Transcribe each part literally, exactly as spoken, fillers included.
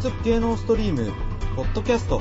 族芸能ストリームポッドキャスト。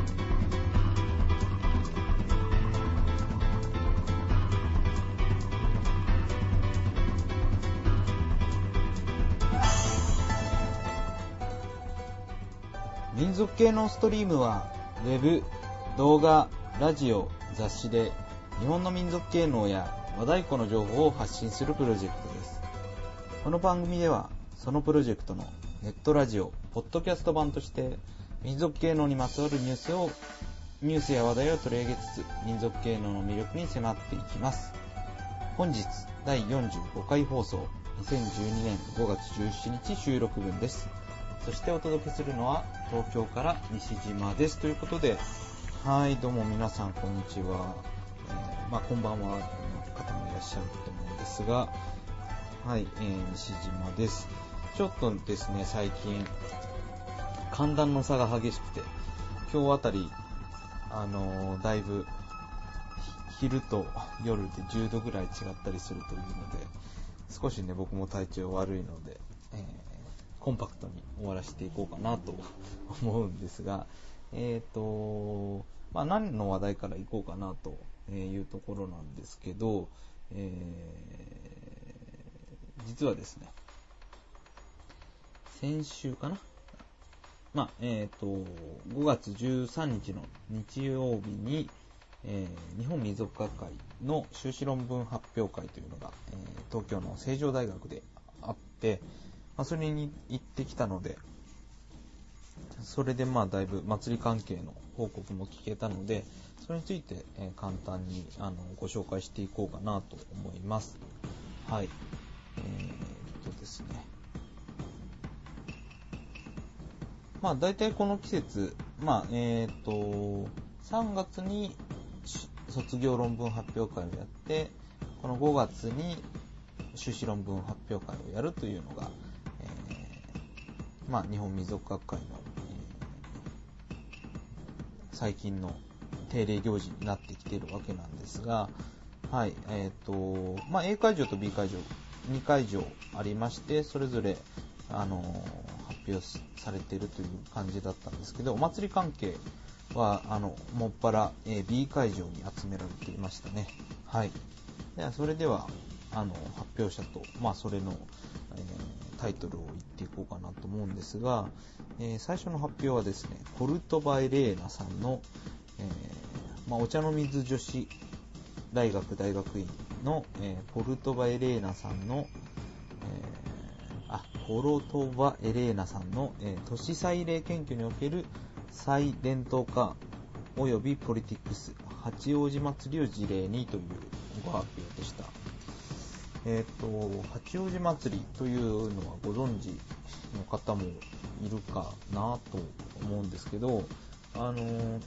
民族芸能ストリームはウェブ、動画、ラジオ、雑誌で日本の民族芸能や和太鼓の情報を発信するプロジェクトです。この番組ではそのプロジェクトのネットラジオ、ポッドキャスト版として民族芸能にまつわるニュースをニュースや話題を取り上げつつ民族芸能の魅力に迫っていきます。本日だいよんじゅうごかい放送、にせんじゅうにねんごがつじゅうしちにち収録分です。そしてお届けするのは東京から西島ですということで、はい、どうも皆さんこんにちは、えー、まあこんばんはの方もいらっしゃると思うんですが、はい、えー、西島です。ちょっとですね、最近寒暖の差が激しくて、今日あたりあのー、だいぶ昼と夜でじゅうどぐらい違ったりするというので、少しね僕も体調悪いので、えー、コンパクトに終わらせていこうかなと思うんですが、えっとまあ何の話題からいこうかなというところなんですけど、えー、実はですね、先週かな、まあえっとごがつじゅうさんにちの日曜日に、えー、日本民族学会の修士論文発表会というのが、えー、東京の成城大学であって、まあ、それに行ってきたので、それでまあだいぶ祭り関係の報告も聞けたので、それについて、えー、簡単にあのご紹介していこうかなと思います。はい。えー、っとですね。まあ大体この季節、まあえー、っとさんがつに卒業論文発表会をやって、このごがつに修士論文発表会をやるというのが、えー、まあ日本民族学会の、えー、最近の定例行事になってきているわけなんですが、はい、えっと、まあ A 会場と B 会場、にかいじょうありまして、それぞれあの発表されているという感じだったんですけど、お祭り関係はあのもっぱら、えー、B 会場に集められていましたね。はい。ではそれではあの発表者と、まあそれの、えー、タイトルを言っていこうかなと思うんですが、えー、最初の発表はですね、コルトバエレーナさんの、えーまあ、お茶の水女子大学大学院の、えー、ポルトバエレーナさんの、えー、あポロトバエレーナさんの、えー、都市祭礼研究における祭伝統化およびポリティクス八王子祭りを事例にというご発表でした。えっと八王子祭りというのはご存知の方もいるかなと思うんですけど、あのー、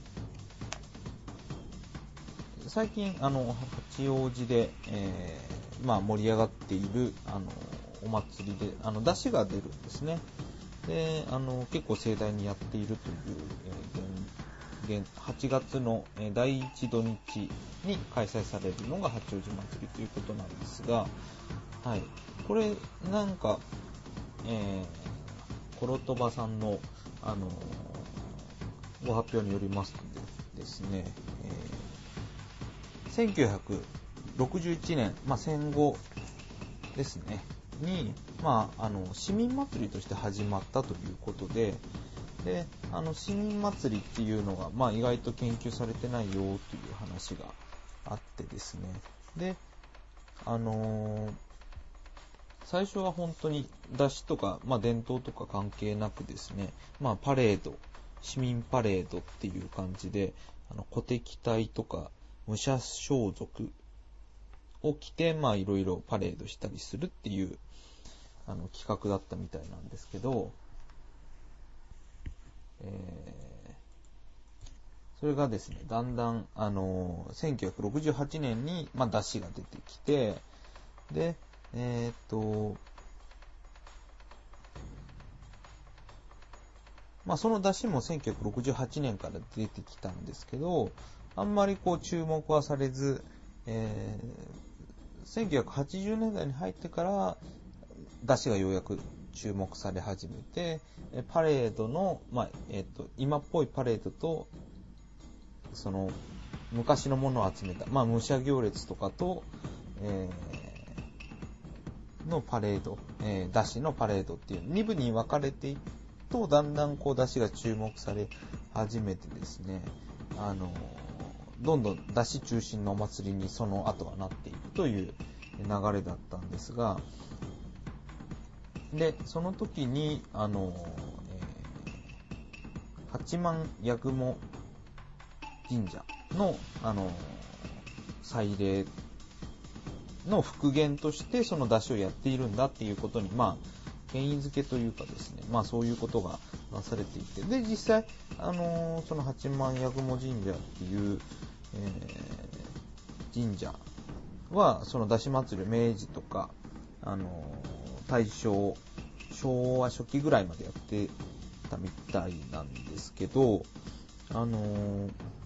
最近あの八王子で、えーまあ、盛り上がっているあのお祭りであの出汁が出るんですね。であの結構盛大にやっているという、えー、はちがつのだいいち土日に開催されるのが八王子祭りということなんですが、はい、これなんか、えー、コロトバさんの、あのー、ご発表によりますとですね、えー、せんきゅうひゃくろくじゅういちねん、まあ、戦後ですねに、まあ、あの市民祭りとして始まったということで、であの市民祭りっていうのが、まあ、意外と研究されてないよという話があってですね、であのー、最初は本当に出汁とか、まあ、伝統とか関係なくですね、まあ、パレード、市民パレードっていう感じで、あの鼓笛隊とか武者装束を着て、まあいろいろパレードしたりするっていうあの企画だったみたいなんですけど、えー、それがですね、だんだんあのせんきゅうひゃくろくじゅうはちねんにまあ出汁が出てきて、でえー、っとまあその出汁もせんきゅうひゃくろくじゅうはちねんから出てきたんですけど、あんまりこう注目はされず、えー、せんきゅうひゃくはちじゅうねんだいに入ってから出汁がようやく注目され始めて、パレードの、まあえー、と今っぽいパレードとその昔のものを集めた、まあ、武者行列とかと、えー、のパレード、えー、出汁のパレードっていうに部に分かれていくと、だんだんこう出汁が注目され始めてですね、あのどんどん出汁中心のお祭りにその後はなっていくという流れだったんですが、でその時にあの、えー、八幡八雲神社のあの祭礼の復元としてその出汁をやっているんだっていうことに、まあ権威づけというかですね、まあそういうことがなされていて、で実際あのその八幡八雲神社っていう、えー、神社はその出汁祭り明治とかあの大正昭和初期ぐらいまでやってたみたいなんですけど、あの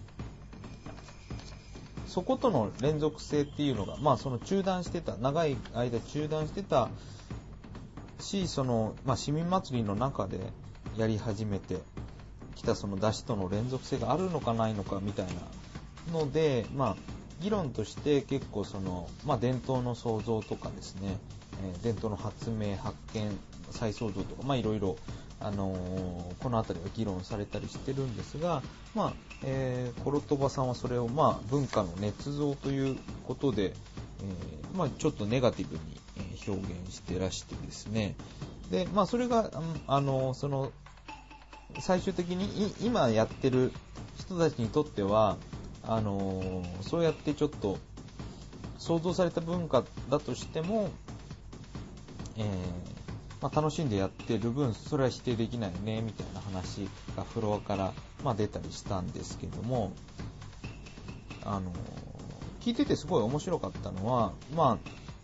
そことの連続性っていうのが、まあその中断してた、長い間中断してたし、その、まあ市民祭りの中でやり始めてきたその出汁との連続性があるのかないのかみたいなので、まあ議論として結構その、まあ伝統の創造とかですね、えー、伝統の発明、発見、再創造とか、まあいろいろあのー、このあたりは議論されたりしてるんですが、まあえー、コロトバさんはそれを、まあ、文化の捏造ということで、えーまあ、ちょっとネガティブに表現してらしてですね、で、まあ、それが、あのー、その最終的に今やってる人たちにとってはあのー、そうやってちょっと創造された文化だとしても、えーまあ、楽しんでやってる分それは否定できないよねみたいな話がフロアから、まあ、出たりしたんですけども、あの聞いててすごい面白かったのは、ま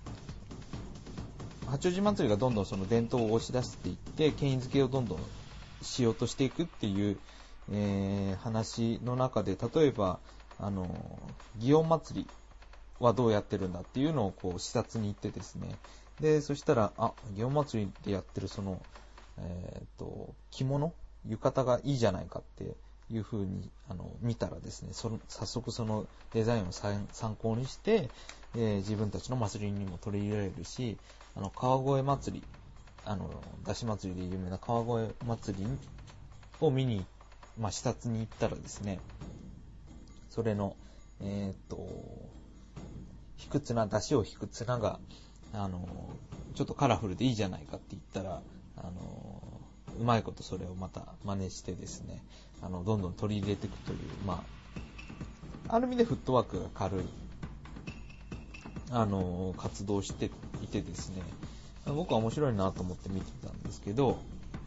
あ、八王子祭りがどんどんその伝統を押し出していって権威づけをどんどんしようとしていくっていう、えー、話の中で、例えばあの祇園祭りはどうやってるんだっていうのをこう視察に行ってですね、でそしたら、あ、祇園祭りでやってるその、えー、と着物浴衣がいいじゃないかっていう風にあの見たらですね、その早速そのデザインを参考にして、えー、自分たちの祭りにも取り入れられるし、あの川越祭り、あの出汁祭りで有名な川越祭りを見に、まあ、視察に行ったらですね、それのえっ、ー、と引く綱、出汁を引く綱があのちょっとカラフルでいいじゃないかって言ったら、あのうまいことそれをまた真似してですね、あのどんどん取り入れていくという、まあ、ある意味でフットワークが軽いあの活動をしていてですね、僕は面白いなと思って見てたんですけど、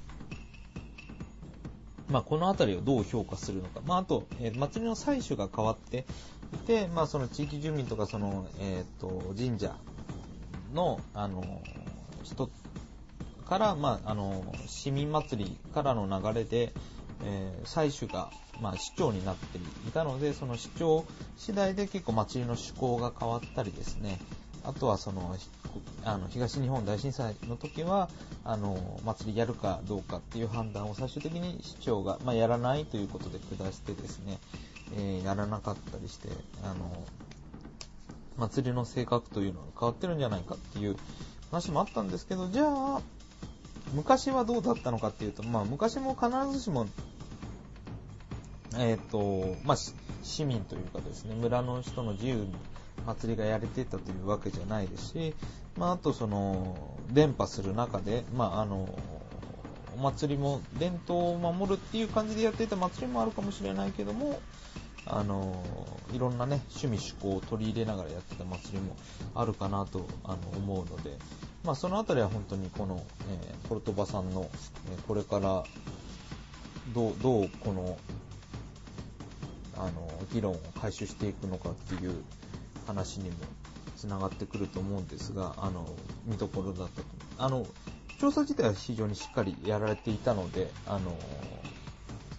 まあ、このあたりをどう評価するのか、まあ、あと、えー、祭りの祭主が変わっていて、まあ、その地域住民とかその、えー、と神社の、あの人から、まあ、あの市民祭りからの流れで、えー、祭主が、まあ、市長になっていたので、その市長次第で結構祭りの趣向が変わったりですね、あとはそのあの東日本大震災の時はあの祭りやるかどうかっていう判断を最終的に市長が、まあ、やらないということで下してですね、えー、やらなかったりして、あの祭りの性格というのが変わってるんじゃないかっていう話もあったんですけど、じゃあ昔はどうだったのかっていうと、まあ、昔も必ずしも、えーとまあ、市民というかですね、村の人の自由に祭りがやれていたというわけじゃないですし、まあ、あとその伝播する中で、まあ、あのお祭りも伝統を守るっていう感じでやっていた祭りもあるかもしれないけども、あのいろんなね趣味趣向を取り入れながらやってた祭りもあるかなとあの思うので、まあ、そのあたりは本当にこの、えー、ポルトバさんの、えー、これからどう、どうこのあの議論を回収していくのかっていう話にもつながってくると思うんですが、あの見どころだったとあの調査自体は非常にしっかりやられていたので、あの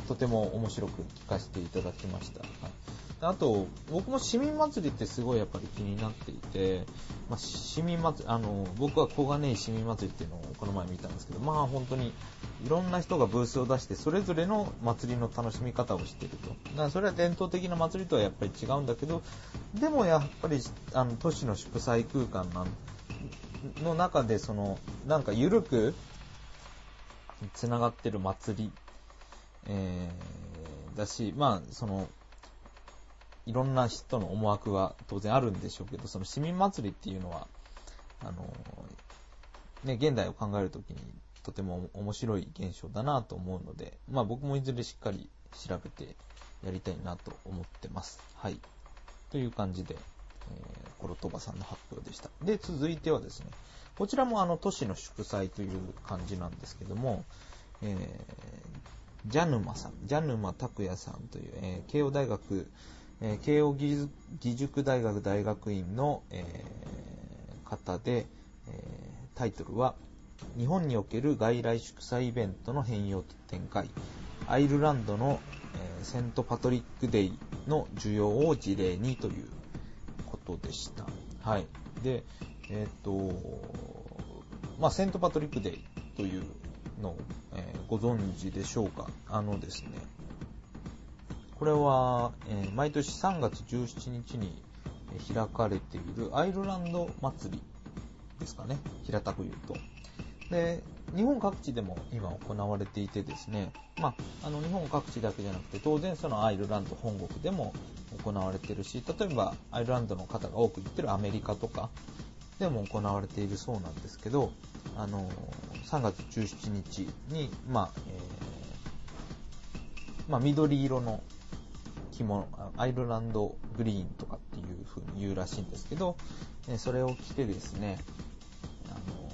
とても面白く聞かせていただきました。はい、あと僕も市民祭りってすごいやっぱり気になっていて、まあ、市民祭りあの僕は小金井市民祭りっていうのをこの前見たんですけど、まあ本当にいろんな人がブースを出してそれぞれの祭りの楽しみ方をしていると。だからそれは伝統的な祭りとはやっぱり違うんだけど、でもやっぱりあの都市の祝祭空間なんの中でそのなんか緩くつながってる祭り、えー、だし、まあそのいろんな人の思惑は当然あるんでしょうけど、その市民祭りっていうのはあの、ね、現代を考えるときにとても面白い現象だなと思うので、まあ僕もいずれしっかり調べてやりたいなと思ってます。はい。という感じで、えー、コロトバさんの発表でした。で、続いてはですね、こちらもあの都市の祝祭という感じなんですけども、えー、ジャヌマさん、ジャヌマ拓也さんという、えー、慶応大学、えー、慶応義塾大学大学院の、えー、方で、えー、タイトルは日本における外来祝祭イベントの変容と展開、アイルランドの、えー、セントパトリックデイの需要を事例にということでした。はい。で、えっと、まあ、セントパトリックデイというのを、えー、ご存知でしょうか。あのですね、これは、えー、毎年さんがつじゅうしちにちに開かれているアイルランド祭りですかね。平たく言うと。で、日本各地でも今行われていてですね、まあ、あの日本各地だけじゃなくて当然そのアイルランド本国でも行われているし、例えばアイルランドの方が多く行ってるアメリカとかでも行われているそうなんですけど、あのさんがつじゅうしちにちに、まあえーまあ、緑色の着物、アイルランドグリーンとかっていう風に言うらしいんですけど、それを着てですね、あの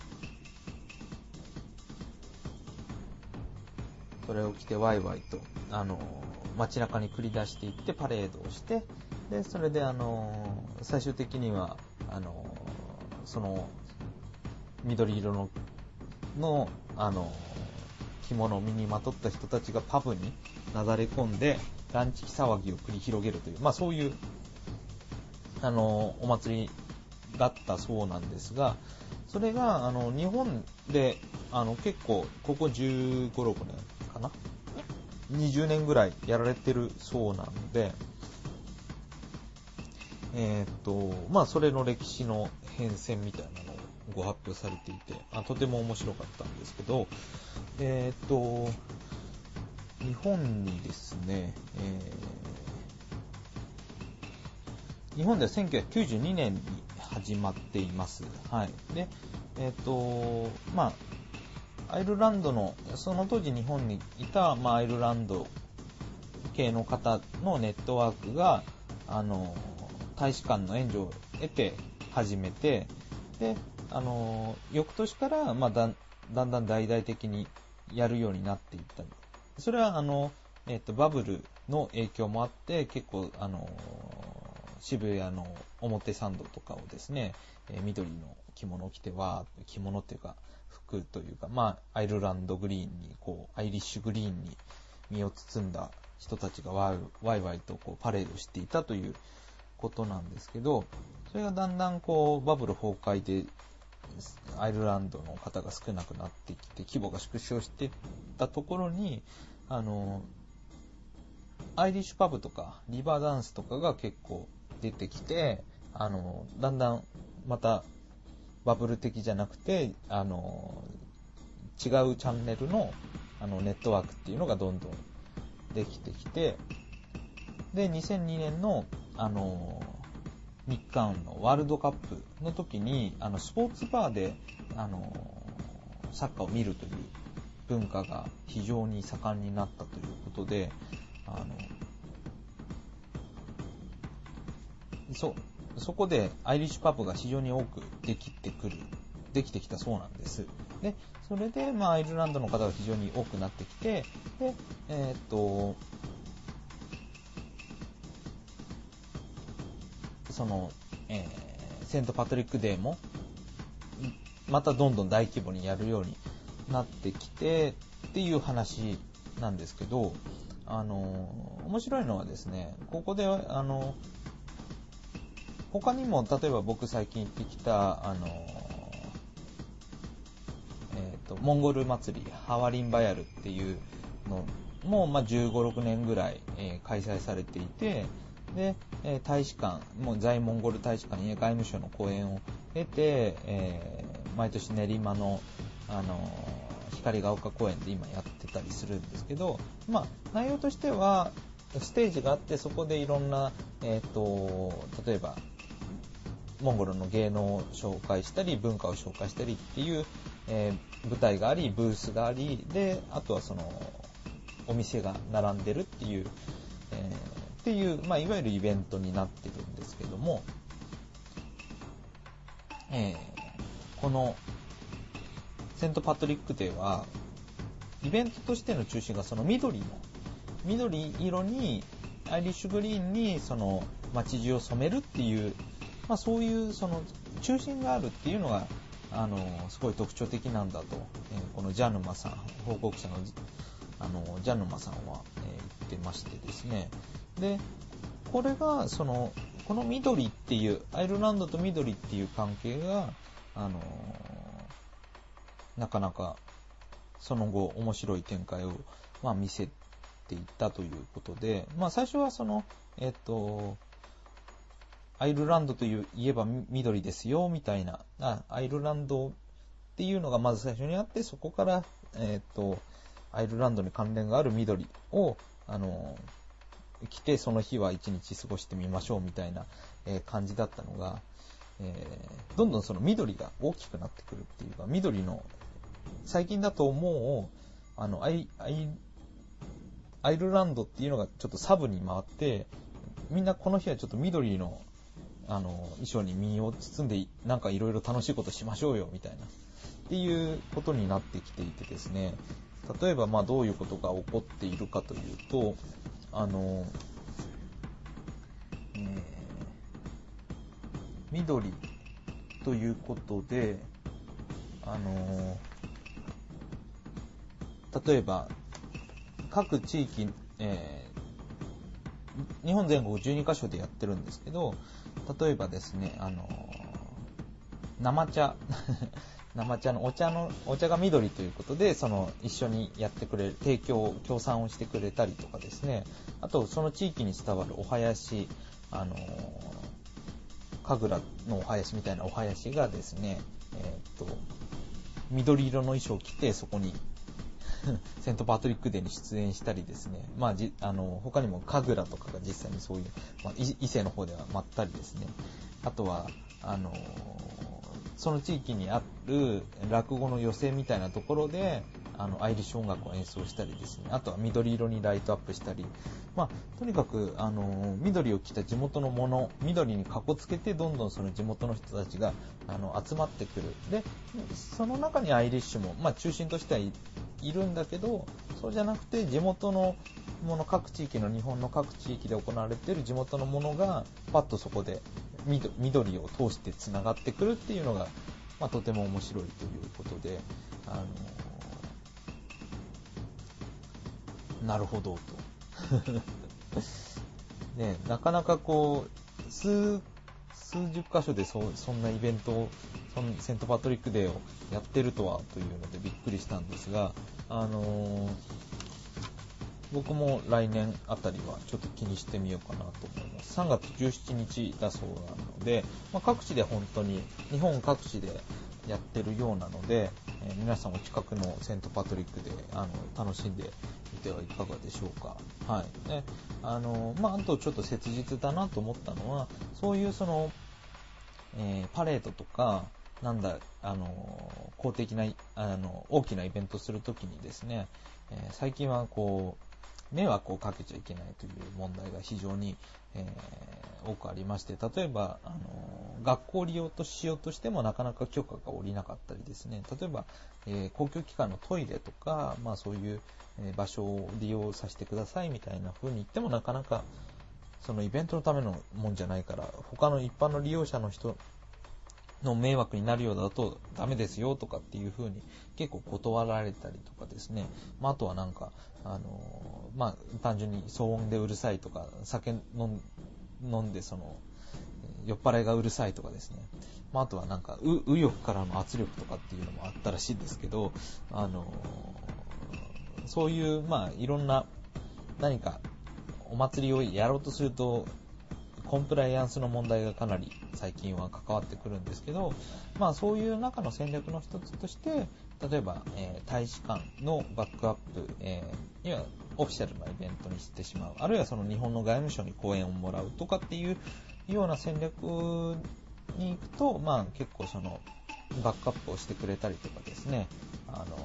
それを着てワイワイとあの街中に繰り出していってパレードをして、でそれであの最終的にはあのその緑色ののあの着物を身にまとった人たちがパブになだれ込んでランチ騒ぎを繰り広げるという、まあそういうあのお祭りだったそうなんですが、それがあの日本であの結構ここじゅうご、ろくねんかな、にじゅうねんぐらいやられてるそうなので、えー、っとまあそれの歴史の変遷みたいなのをご発表されていて、あとても面白かったんですけど、えー、っと日本にですね、えー、日本ではせんきゅうひゃくきゅうじゅうにねんに始まっています。はい。で、えっと、まあ、アイルランドの、その当時日本にいた、まあ、アイルランド系の方のネットワークが、あの、大使館の援助を得て始めて、で、あの、翌年から、まあ、だんだんだん大々的にやるようになっていった。それは、あの、えっと、バブルの影響もあって、結構、あの、渋谷の表参道とかをですね、えー、緑の着物を着てわー着物っていうか服というか、まあアイルランドグリーンにこうアイリッシュグリーンに身を包んだ人たちがワイワイワイとこうパレードしていたということなんですけど、それがだんだんこうバブル崩壊でアイルランドの方が少なくなってきて規模が縮小していったところに、あのアイリッシュパブとかリバーダンスとかが結構出てきて、あのだんだんまたバブル的じゃなくて、あの違うチャンネルの、あのネットワークっていうのがどんどんできてきて、でにせんにねんの、あの日韓のワールドカップの時にあのスポーツバーで、あのサッカーを見るという文化が非常に盛んになったということで、あのそ, そこでアイリッシュパブが非常に多くできてくるできてきたそうなんです。でそれで、まあ、アイルランドの方が非常に多くなってきて、でえー、っとその、えー、セントパトリックデーもまたどんどん大規模にやるようになってきてっていう話なんですけど、あの面白いのはですね、ここであの他にも例えば僕最近行ってきたあの、えーと、モンゴル祭りハワリンバヤルっていうのも、まあ、じゅうご、ろくねんぐらい、えー、開催されていて、で、えー、大使館もう在モンゴル大使館や外務省の講演を得て、えー、毎年練馬の、あのー、光が丘公園で今やってたりするんですけど、まあ、内容としてはステージがあって、そこでいろんな、えーと、例えばモンゴルの芸能を紹介したり文化を紹介したりっていう、えー、舞台がありブースがありで、あとはそのお店が並んでるっていう、えー、っていう、まあ、いわゆるイベントになってるんですけども、えー、このセントパトリックデーはイベントとしての中心がその緑の緑色にアイリッシュグリーンにその街中を染めるっていう、まあ、そういうその中心があるっていうのがあのすごい特徴的なんだと、えー、このジャヌマさん報告者のあのジャヌマさんは、えー、言ってましてですね。でこれがそのこの緑っていうアイルランドと緑っていう関係があのなかなかその後面白い展開を、まあ、見せていったということで、まあ、最初はそのえっとアイルランドといえば緑ですよみたいな、あアイルランドっていうのがまず最初にあって、そこから、えっとアイルランドに関連がある緑をあの着てその日は一日過ごしてみましょうみたいな、えー、感じだったのが、えー、どんどんその緑が大きくなってくるっていうか、緑の最近だともうあのアイ、アイ、アイルランドっていうのがちょっとサブに回って、みんなこの日はちょっと緑のあの衣装に身を包んでなんかいろいろ楽しいことしましょうよみたいなっていうことになってきていてですね、例えばまあどういうことが起こっているかというと、あの、えー、緑ということで、あの例えば各地域、えー、日本全国じゅうにカ所でやってるんですけど、例えばですね、あの生茶生茶のお茶のお茶が緑ということで、その一緒にやってくれる提供協賛をしてくれたりとかですね、あとその地域に伝わるお囃子、あの神楽のお囃子みたいなお囃子がですね、えー、っと緑色の衣装を着てそこにセントパトリックデーに出演したりですね、まあ、じあの他にも神楽とかが実際にそういう、まあ、伊勢の方では舞ったりですね、あとはあのその地域にある落語の寄席みたいなところであのアイリッシュ音楽を演奏したりですね、あとは緑色にライトアップしたり、まあ、とにかくあの緑を着た地元のもの、緑にかこつけてどんどんその地元の人たちがあの集まってくる。でその中にアイリッシュも、まあ、中心としてはいいるんだけど、そうじゃなくて地元のもの、各地域の日本の各地域で行われている地元のものがパッとそこで緑を通してつながってくるっていうのが、まあ、とても面白いということで、あのなるほどとね、なかなかこう数数十箇所で そ, そんなイベントをそのセントパトリックデーをやってるとはというのでびっくりしたんですが、あのー、僕も来年あたりはちょっと気にしてみようかなと思います。さんがつじゅうしちにちだそうなので、まあ、各地で本当に日本各地でやってるようなので、えー、皆さんお近くのセントパトリックであの楽しんでみてはいかがでしょうか。はい。で、あのまあ、あとちょっと切実だなと思ったのは、そういうその、えー、パレードとかなんだあの公的なあの大きなイベントするときにですね、えー、最近はこう迷惑をかけちゃいけないという問題が非常に、えー、多くありまして、例えばあの学校を利用としようとしてもなかなか許可が下りなかったりですね、例えば、えー、公共機関のトイレとか、まあ、そういう場所を利用させてくださいみたいな風に言ってもなかなかそのイベントのためのもんじゃないから他の一般の利用者の人の迷惑になるようだとダメですよとかっていう風に結構断られたりとかですね、まあ、あとはなんか、あのー、まあ、単純に騒音でうるさいとか、酒飲ん、飲んでその、酔っ払いがうるさいとかですね、まあ、あとはなんか、右翼からの圧力とかっていうのもあったらしいんですけど、あのー、そういう、まあ、いろんな、何か、お祭りをやろうとすると、コンプライアンスの問題がかなり最近は関わってくるんですけど、まあそういう中の戦略の一つとして、例えば、えー、大使館のバックアップ、えー、にはオフィシャルなイベントにしてしまう、あるいはその日本の外務省に講演をもらうとかっていうような戦略に行くと、まあ結構そのバックアップをしてくれたりとかですね、あの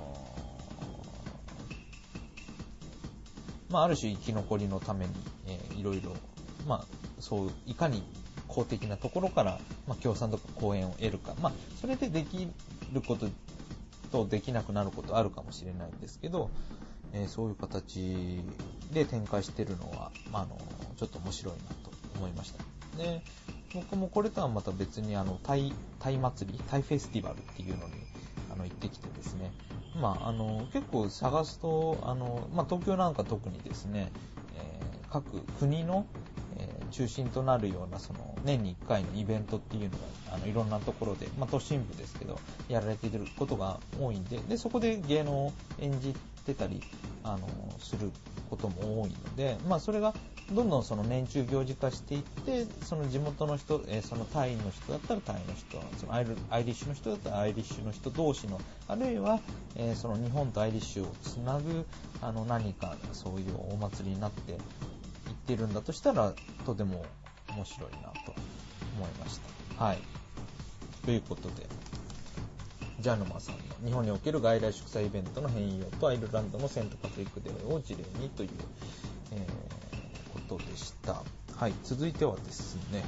ー、まあある種生き残りのために、えー、いろいろ、まあそういかに公的なところから、まあ、協賛とか講演を得るか、まあ、それでできることとできなくなることあるかもしれないんですけど、えー、そういう形で展開しているのは、まあ、あのちょっと面白いなと思いました。で、僕もこれとはまた別にあのタイ、タイ祭り、タイフェスティバルっていうのにあの行ってきてですね、まあ、あの結構探すとあの、まあ、東京なんか特にですね、えー、各国の中心となるようなその年にいっかいのイベントっていうのがあのいろんなところで、まあ、都心部ですけどやられていることが多いんで、でそこで芸能を演じてたりあのすることも多いので、まあ、それがどんどんその年中行事化していって、その地元の人、えー、そのタイの人だったらタイの人、そのアイル、アイリッシュの人だったらアイリッシュの人同士の、あるいは、えー、その日本とアイリッシュをつなぐあの何かそういうお祭りになって言ってるんだとしたらとても面白いなと思いました。はい。ということで、ジャヌマさんの日本における外来祝祭イベントの変容とアイルランドのセントパトリックデーを事例にという、えー、ことでした。はい。続いてはですね、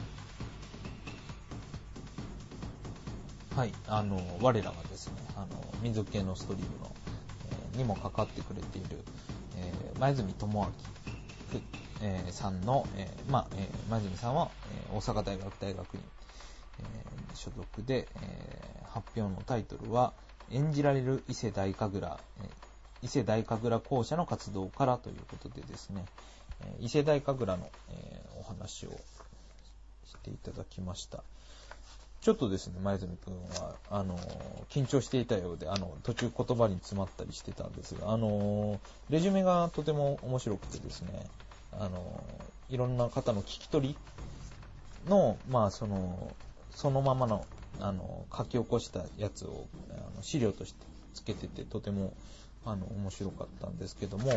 はい。あの、我らがですね、あの、民族系のストリームの、えー、にも関わってくれている、えー、前住智明えー、さんの、えーまあえー、前住さんは、えー、大阪大学大学院、えー、所属で、えー、発表のタイトルは演じられる伊勢大神楽、えー、伊勢大神楽校舎の活動からということでですね、えー、伊勢大神楽の、えー、お話をしていただきました。ちょっとですね、前住くんはあの緊張していたようで、あの途中言葉に詰まったりしてたんですが、あのレジュメがとても面白くてですね、あのいろんな方の聞き取りの、まあ、そのそのままの、あの書き起こしたやつをあの資料としてつけてて、とてもあの面白かったんですけども、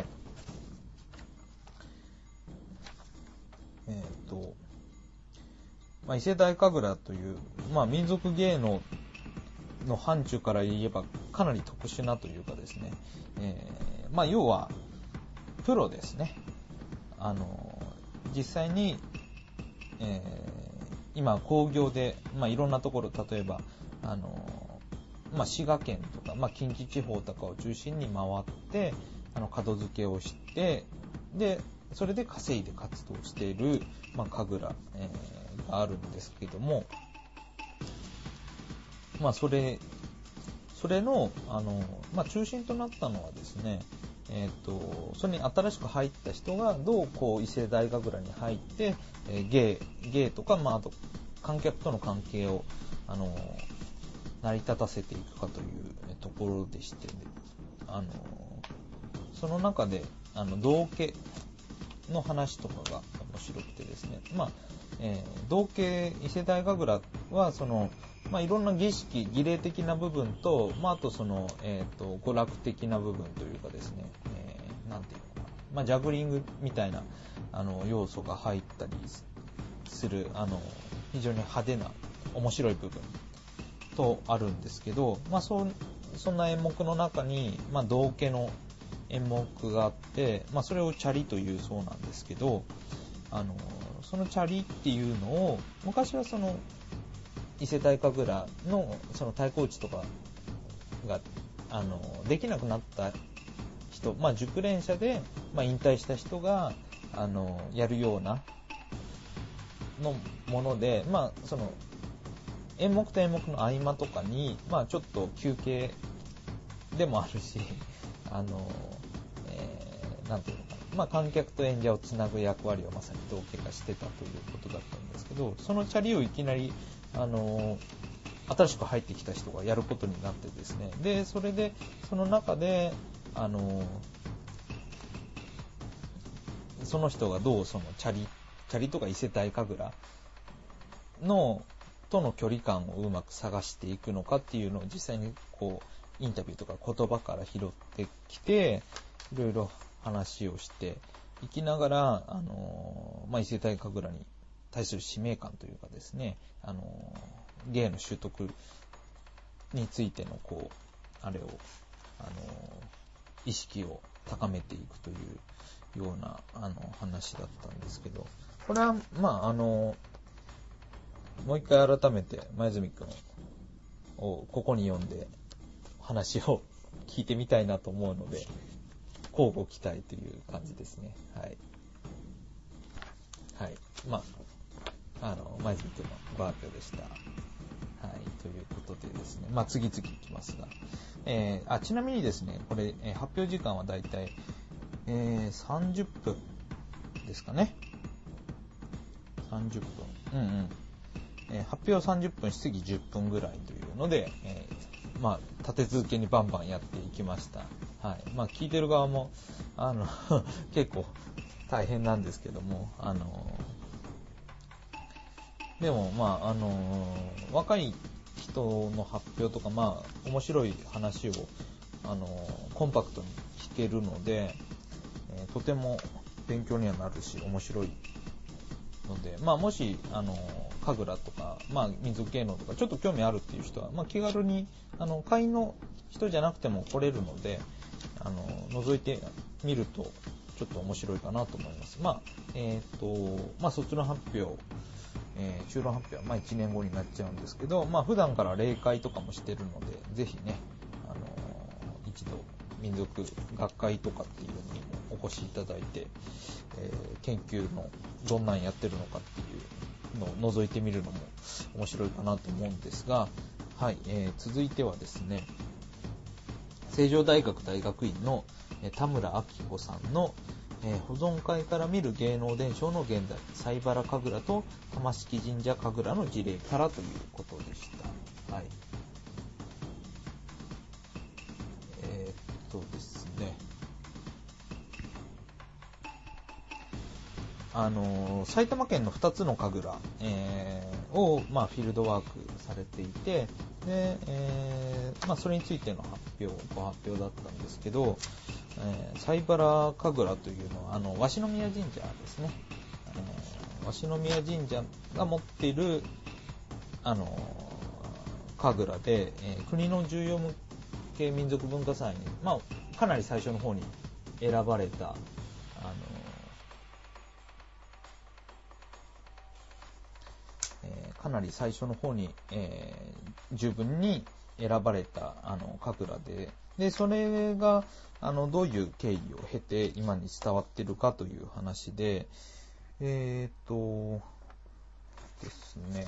えっ、ー、と、まあ、伊勢大神楽という、まあ、民族芸能の範疇から言えばかなり特殊なというかですね、えー、まあ、要はプロですね。あの実際に、えー、今工業で、まあ、いろんなところ、例えばあの、まあ、滋賀県とか、まあ、近畿地方とかを中心に回ってあの門付けをして、でそれで稼いで活動している、まあ、神楽、えー、があるんですけども、まあ、それそれの、あの、まあ、中心となったのはですね、えーと、それに新しく入った人がどうこう伊勢大神楽に入って、えー、芸、芸とか、まあ、あと観客との関係をあの成り立たせていくかというところでして、ね、あのその中であの道家の話とかが面白くてですね、まあえー、道家伊勢大神楽はそのまあ、いろんな儀式、儀礼的な部分と、まあ、あとその、えっと、娯楽的な部分というかですね、えー、なんていうのかな、まあ、ジャグリングみたいな、あの、要素が入ったりする、あの、非常に派手な、面白い部分とあるんですけど、まあ、そ、そんな演目の中に、まあ、道家の演目があって、まあ、それをチャリというそうなんですけど、あの、そのチャリっていうのを、昔はその、伊勢大神楽のその太鼓打ちとかがあのできなくなった人、まあ、熟練者で、まあ、引退した人があのやるようなのもので、まあ、その演目と演目の合間とかに、まあちょっと休憩でもあるし、あの、えー、なんていうのかな、まあ観客と演者をつなぐ役割をまさに道家がしてたということだったんですけど、そのチャリをいきなり、あの、新しく入ってきた人がやることになってですね、で、それで、その中で、あの、その人がどうそのチャリ、チャリとか伊勢隊神楽の、との距離感をうまく探していくのかっていうのを実際にこう、インタビューとか言葉から拾ってきて、いろいろ話をしていきながら、あの、まあ、伊勢隊神楽に対する使命感というかですね、あの、芸の習得についてのこう、あれを、あの、意識を高めていくというような、あの、話だったんですけど、これは、まあ、あの、もう一回改めて、前住くんをここに呼んで、話を聞いてみたいなと思うので、交互期待という感じですね。はい。はい。まあ、あの、前住くんのバージョンでした。はい。ということでですね、まあ、次々いきますが、えー、あ、ちなみにですね、これ、えー、発表時間はだいたい、えー、さんじゅっぷんですかね。さんじゅっぷん。うんうん。えー、発表さんじゅっぷん、質疑じゅっぷんぐらいというので、えー、まあ、立て続けにバンバンやっていきました。はい。まあ、聞いてる側も、あの、結構大変なんですけども、あの、でも、まあ、あの、若い人の発表とか、まあ、面白い話を、あの、コンパクトに聞けるので、えー、とても勉強にはなるし、面白いので、まあ、もし、あの、神楽とか、まあ、民族芸能とか、ちょっと興味あるっていう人は、まあ、気軽に、あの、会員の人じゃなくても来れるので、あの、覗いてみると、ちょっと面白いかなと思います。まあ、えっと、まあ、卒論発表、えー、修論発表は、まあ、いちねんごになっちゃうんですけど、まあ、普段から例会とかもしてるので、ぜひね、あの、一度、民族学会とかっていうのにもお越しいただいて、えー、研究のどんなんやってるのかっていうのを覗いてみるのも面白いかなと思うんですが、はい、えー、続いてはですね、成城大学大学院の田村明子さんの、えー、保存会から見る芸能伝承の現在、西原神楽と玉敷神社神楽の事例からということでした。はい。えー、っとですね、あのー、埼玉県のふたつの神楽、えー、を、まあ、フィールドワークされていて、で、えーまあ、それについての発表、ご発表だったんですけど、えー、西原神楽というのは、あの、鷲宮神社ですね。えー、鷲宮神社が持っている、あのー、神楽で、えー、国の重要無形民族文化祭に、まあ、かなり最初の方に選ばれた、あのー、えー、かなり最初の方に、えー、十分に選ばれたあの神楽で、でそれがあのどういう経緯を経て今に伝わっているかという話で、えーとですね、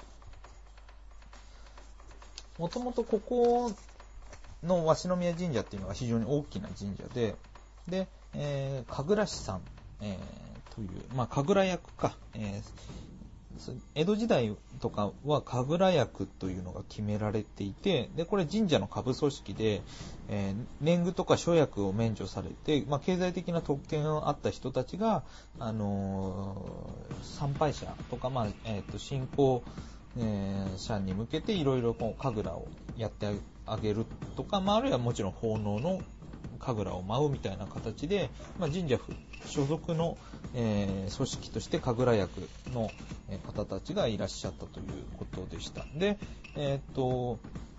もともとここの鷲宮神社っていうのが非常に大きな神社で、で、えー、神楽師さん、えー、という、まあ神楽役か、えー江戸時代とかは神楽役というのが決められていて、でこれ神社の下部組織で、えー、年貢とか諸役を免除されて、まあ、経済的な特権があった人たちが、あのー、参拝者とか、まあえー、と信仰者に向けていろいろ神楽をやってあげるとか、まあ、あるいはもちろん奉納の神楽を舞うみたいな形で、まあ、神社所属の、えー、組織として神楽役の方たちがいらっしゃったということでした。で、えー、っと、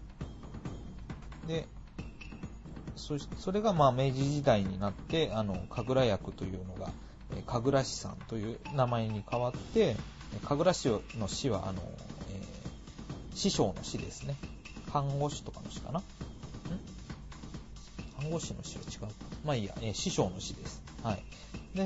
で、そ, それがまあ明治時代になって、あの神楽役というのが、神楽師さんという名前に変わって、神楽師の師はあの、えー、師匠の師ですね。看護師とかの師かな。ん看護師の師は違うか。まあいいや、えー、師匠の師です。はい。で、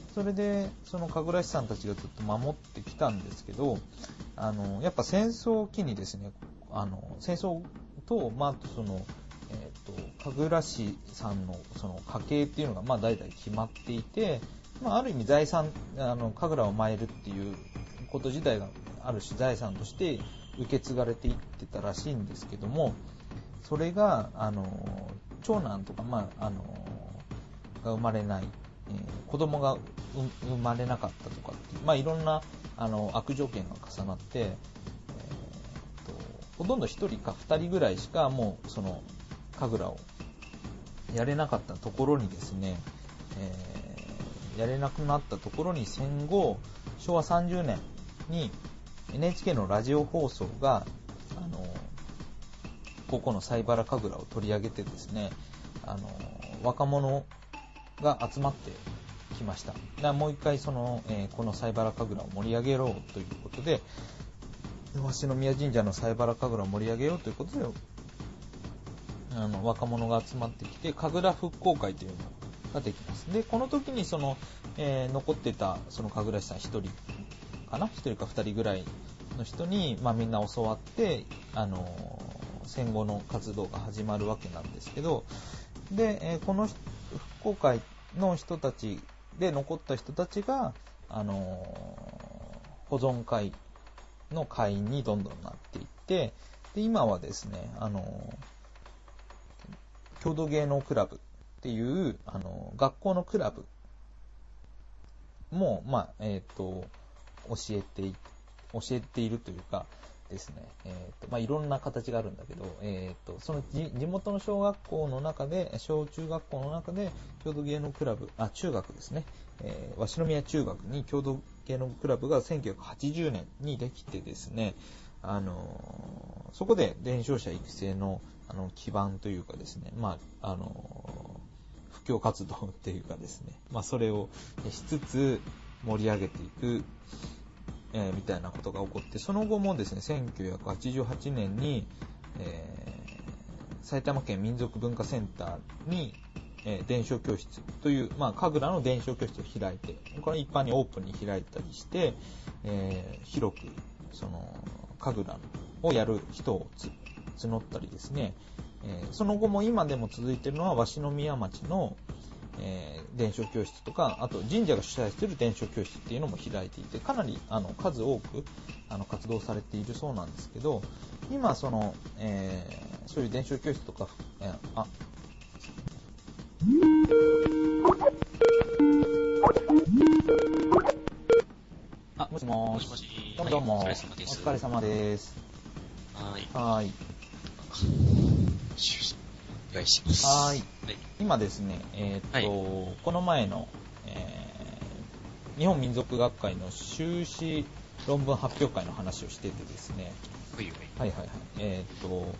それでその神楽師さんたちがずっと守ってきたんですけど、あのやっぱ戦争を機にですね、あの戦争と、まあ、あとその、えー、と神楽師さんのその家系っていうのがまあ代々決まっていて、まあ、ある意味財産、あの神楽を舞えるっていうこと自体がある種財産として受け継がれていってたらしいんですけども、それがあの長男とか、まあ、あのが生まれない、えー、子供が生まれなかったとかっていう、まあ、いろんなあの悪条件が重なって、えー、とほとんどひとりかふたりぐらいしかもうその神楽をやれなかったところにですね、えー、やれなくなったところに戦後しょうわさんじゅうねんに エヌエイチケー のラジオ放送があのここの西原神楽を取り上げてですね、あの若者が集まってきました。でもう一回その、えー、この西原神楽を盛り上げようということで、鷲宮神社の西原神楽を盛り上げようということで、あの若者が集まってきて神楽復興会というのができます。でこの時にその、えー、残ってたその神楽師さんひとりかな、ひとりかふたりぐらいの人に、まあ、みんな教わって、あのー、戦後の活動が始まるわけなんですけど、で、えー、この復興会の人たちで残った人たちが、あのー、保存会の会員にどんどんなっていって、で今はですね、あのー、郷土芸能クラブっていう、あのー、学校のクラブも、まあえー、と教えてい教えているというかですね、えーとまあ、いろんな形があるんだけど、えー、とその地元の小学校の中で、小中学校の中で郷土芸能クラブ、あ中学ですね、えー、鷲宮中学に郷土芸能クラブがせんきゅうひゃくはちじゅうねんにできてですね、あのー、そこで伝承者育成の、あの基盤というかですね、まああのー、布教活動っていうかですね、まあ、それをしつつ盛り上げていく、えー、みたいなことが起こって、その後もですね、せんきゅうひゃくはちじゅうはちねんに、えー、埼玉県民族文化センターに、えー、伝承教室という、まあ、神楽の伝承教室を開いて、これ一般にオープンに開いたりして、えー、広くその神楽をやる人をつ募ったりですね、えー、その後も今でも続いているのは鷲宮町のえー、伝承教室とか、あと神社が主催する伝承教室っていうのも開いていて、かなりあの数多くあの活動されているそうなんですけど、今その、えー、そういう伝承教室とか、えー、ああもしもーし、 もしもし、 どうもどうも、 はい、お疲れ様です。 お疲れ様です。 はい。 はい。 お願いします。 はい。 はい。 今ですね、えーっと、はい、この前の、えー、日本民族学会の修士論文発表会の話をしててですね、 はいはいはいはいはい、えーっと、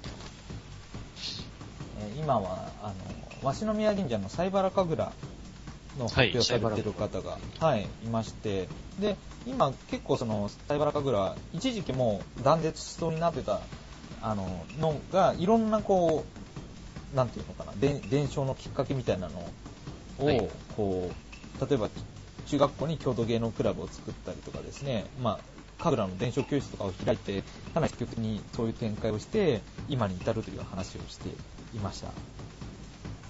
えー、今はあの鷲宮神社の西原神楽の発表されている方が、はい、いまして、で今結構その西原神楽一時期もう断絶しそうになってたあののがいろんなこうなんていうのかな、伝承のきっかけみたいなのを、はい、こう例えば中学校に郷土芸能クラブを作ったりとかですね、まあ神楽の伝承教室とかを開いてかなり積極的にそういう展開をして今に至るという話をしていました。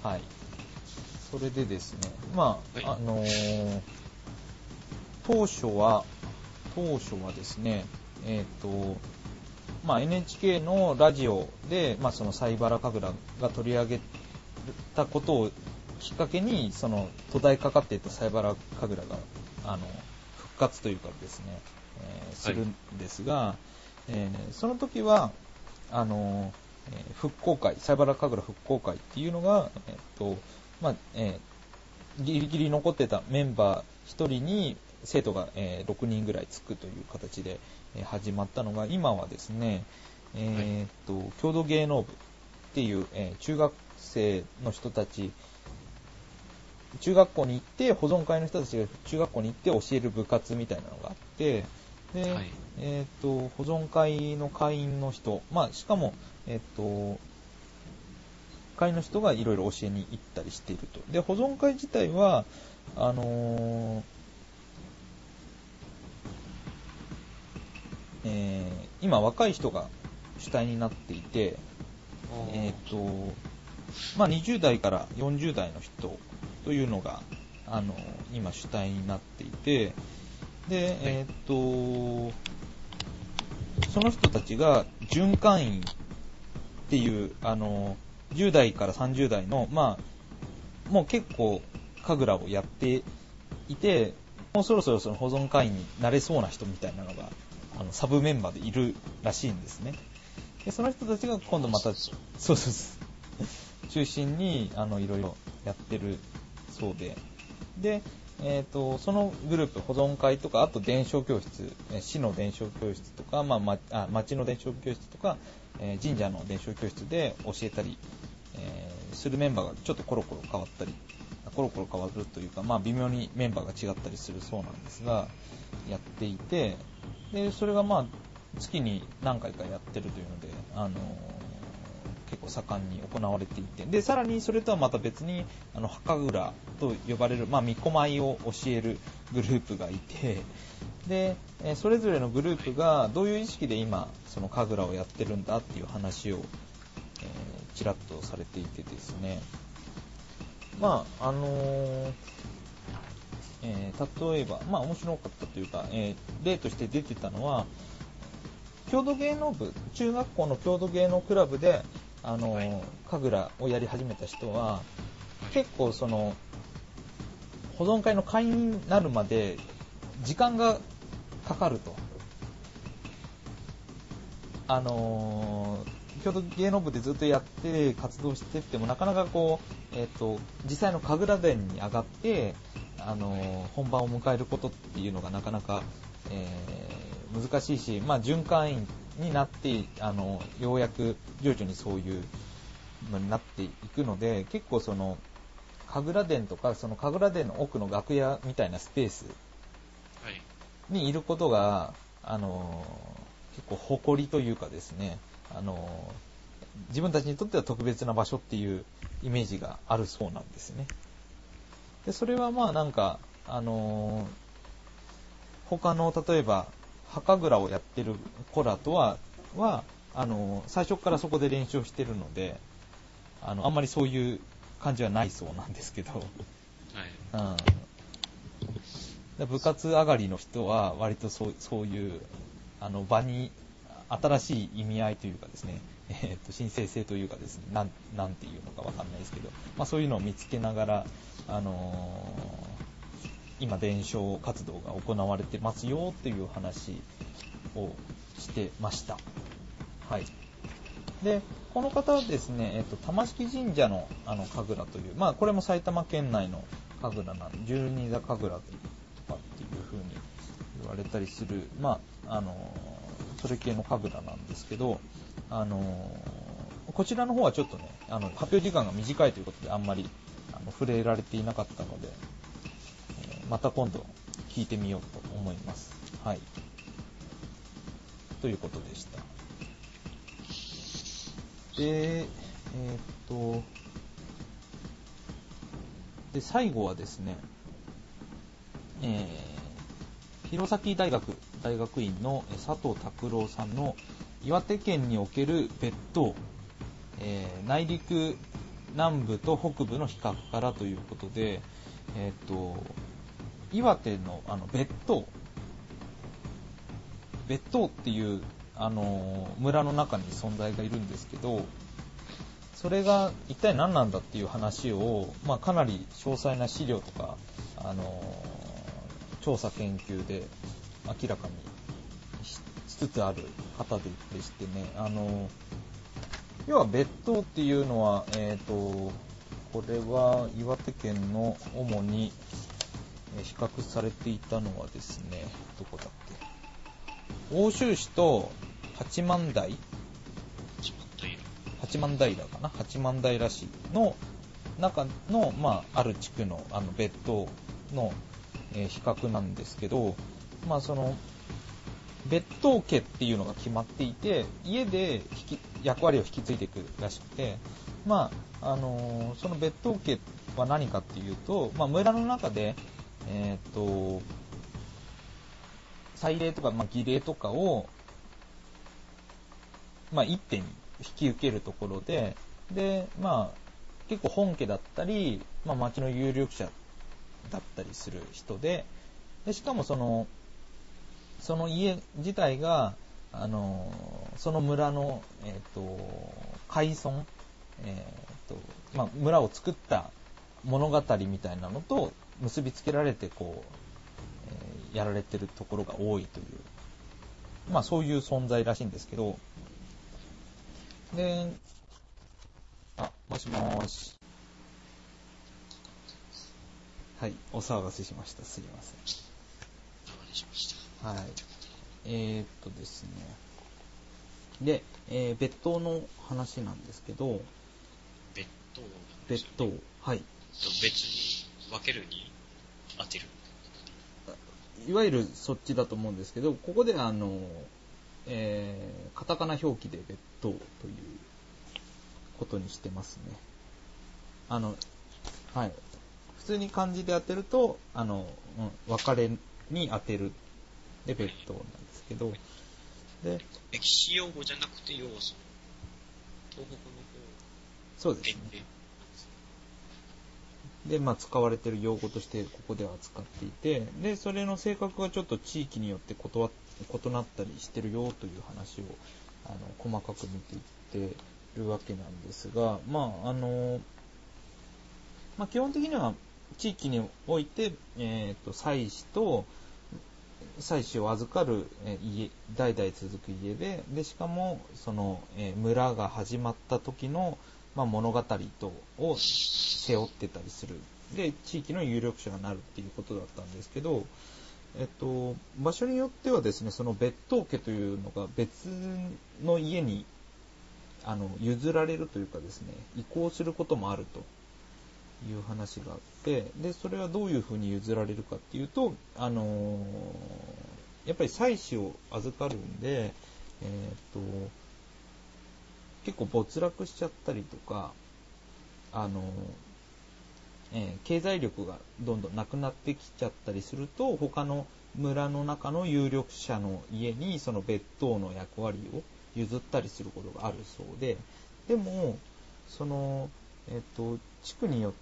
はい。それでですね、まあ、はい、あのー、当初は当初はですね、えっとまあ、エヌエイチケー のラジオで、まあ、その西原神楽が取り上げたことをきっかけにその途絶えかかっていた西原神楽があの復活というかですね、えー、するんですが、はい、えー、その時はあの、えー、復興会、西原神楽復興会っていうのが、えーっとまあえー、ギリギリ残ってたメンバーひとりに生徒が、えー、ろくにんぐらいつくという形で、えー、始まったのが、今はですね、えー、っと、はい、郷土芸能部っていう、えー、中学生の人たち、中学校に行って、保存会の人たちが中学校に行って教える部活みたいなのがあって、で、はい、えー、っと、保存会の会員の人、まあ、しかも、えー、っと、会員の人がいろいろ教えに行ったりしていると。で、保存会自体は、あのー、 えー、今若い人が主体になっていて、えーとまあ、にじゅう代からよんじゅう代の人というのがあの今主体になっていて、で、えーとその人たちが循環員っていうあのじゅう代からさんじゅう代の、まあ、もう結構神楽をやっていて、もうそろそろその保存会員になれそうな人みたいなのがあのサブメンバーでいるらしいんですね。でその人たちが今度またそうそうそう中心にあのいろいろやってるそうで、で、えーと、そのグループ保存会とか、あと伝承教室、市の伝承教室とか、まあ、まあ町の伝承教室とか、えー、神社の伝承教室で教えたり、えー、するメンバーがちょっとコロコロ変わったり、コロコロ変わるというか、まあ、微妙にメンバーが違ったりするそうなんですが、やっていて、でそれがまあ月に何回かやってるというので、あのー、結構盛んに行われていて、でさらにそれとはまた別にあの墓蔵と呼ばれる、まあ、巫女舞を教えるグループがいて、でそれぞれのグループがどういう意識で今その神楽をやってるんだっていう話を、えー、ちらっとされていてですね、まああのーえー、例えば、まあ面白かったというか、えー、例として出てたのは、郷土芸能部、中学校の郷土芸能クラブで、あのー、神楽をやり始めた人は、結構その、保存会の会員になるまで時間がかかると。あのー、郷土芸能部でずっとやって活動してってもなかなかこう、えっと、実際の神楽殿に上がって、あのー、本番を迎えることっていうのがなかなか、えー、難しいし、まあ、循環員になって、あのようやく徐々にそういうのになっていくので、結構その神楽殿とかその神楽殿の奥の楽屋みたいなスペースにいることが、あの結構誇りというかですね、あの自分たちにとっては特別な場所っていうイメージがあるそうなんですね。でそれはまあなんか、あの他の例えば墓蔵をやってる子らとははあの最初からそこで練習をしてるので、あのあんまりそういう感じはないそうなんですけど、はい、うん、部活上がりの人は割とそう、そういうあの場に新しい意味合いというかですね、えー、と神聖性というかですね、なん、なんていうのかわかんないですけど、まあ、そういうのを見つけながら、あのー、今伝承活動が行われてますよっていう話をしてました。はい。で、この方はですね、えっと、玉敷神社のあの神楽という、まあこれも埼玉県内の神楽なんで、十二座神楽とかっていう風に言われたりする、まああのそれ系の神楽なんですけど、あのこちらの方はちょっとね、あの発表時間が短いということであんまりあの触れられていなかったので、えー、また今度聞いてみようと思います。はい。ということでした。で、えー、っと、で、最後はですね、えー、弘前大学大学院の佐藤拓郎さんの岩手県における別当、えー、内陸南部と北部の比較からということで、えー、っと、岩手のあの別当、別当っていうあの村の中に存在がいるんですけど、それが一体何なんだっていう話を、まあ、かなり詳細な資料とか、あの調査研究で明らかにしつつある方でしてね、あの要は別当っていうのは、えーと、これは岩手県の主に比較されていたのはですね、どこだっけ、奥州市と八幡平八幡平かな八幡平市の中の、まあ、ある地区の、あの別当の、えー、比較なんですけど、まあその別当家っていうのが決まっていて、家で引き役割を引き継いでいくらしくて、まああのー、その別当家は何かっていうと、まあ、村の中で、えー、と祭礼とか、まあ、儀礼とかをまあ、一手に引き受けるところで、で、まあ、結構本家だったり、まあ、町の有力者だったりする人で、でしかもその、その家自体が、あの、その村の、えっと、開村、えっと、まあ、村を作った物語みたいなのと結びつけられて、こう、えーやられてるところが多いという、まあ、そういう存在らしいんですけど、で、あ、もしもーし。はい、お騒がせしました。すいません。 お願いしました。 はい。えー、っとですね。で、えー別当の話なんですけど、 別当なんです別当よね。、 はい。 と別に分けるに当てる。 いわゆるそっちだと思うんですけど、ここであの、えーカタカナ表記で別当ということにしてますね。あの、はい。普通に漢字で当てると、あの、うん、別れに当てるで別当なんですけど、で、 歴史用語じゃなくて要素。東北のそうですね。 方限定なんですね。 で、まあ、使われている用語としてここでは使っていて、で、それの性格がちょっと地域によって異わ異なったりしてるよという話をあの細かく見ていってるわけなんですが、まあ、あの、まあ、基本的には地域において、えっと、祭祀と、祭祀を預かる、えー家、代々続く家で、で、しかも、その、えー村が始まった時の、まあ、物語とを背負ってたりする。で、地域の有力者がなるっていうことだったんですけど、えっと、場所によってはですね、その別当家というのが別の家に、あの、譲られるというかですね、移行することもあるという話があって、で、それはどういうふうに譲られるかっていうと、あのーやっぱり妻子を預かるんで、えーっと、結構没落しちゃったりとか、あのーえー経済力がどんどんなくなってきちゃったりすると、他の村の中の有力者の家にその別当の役割を譲ったりすることがあるそうで、でも、その、えっと、地区によって、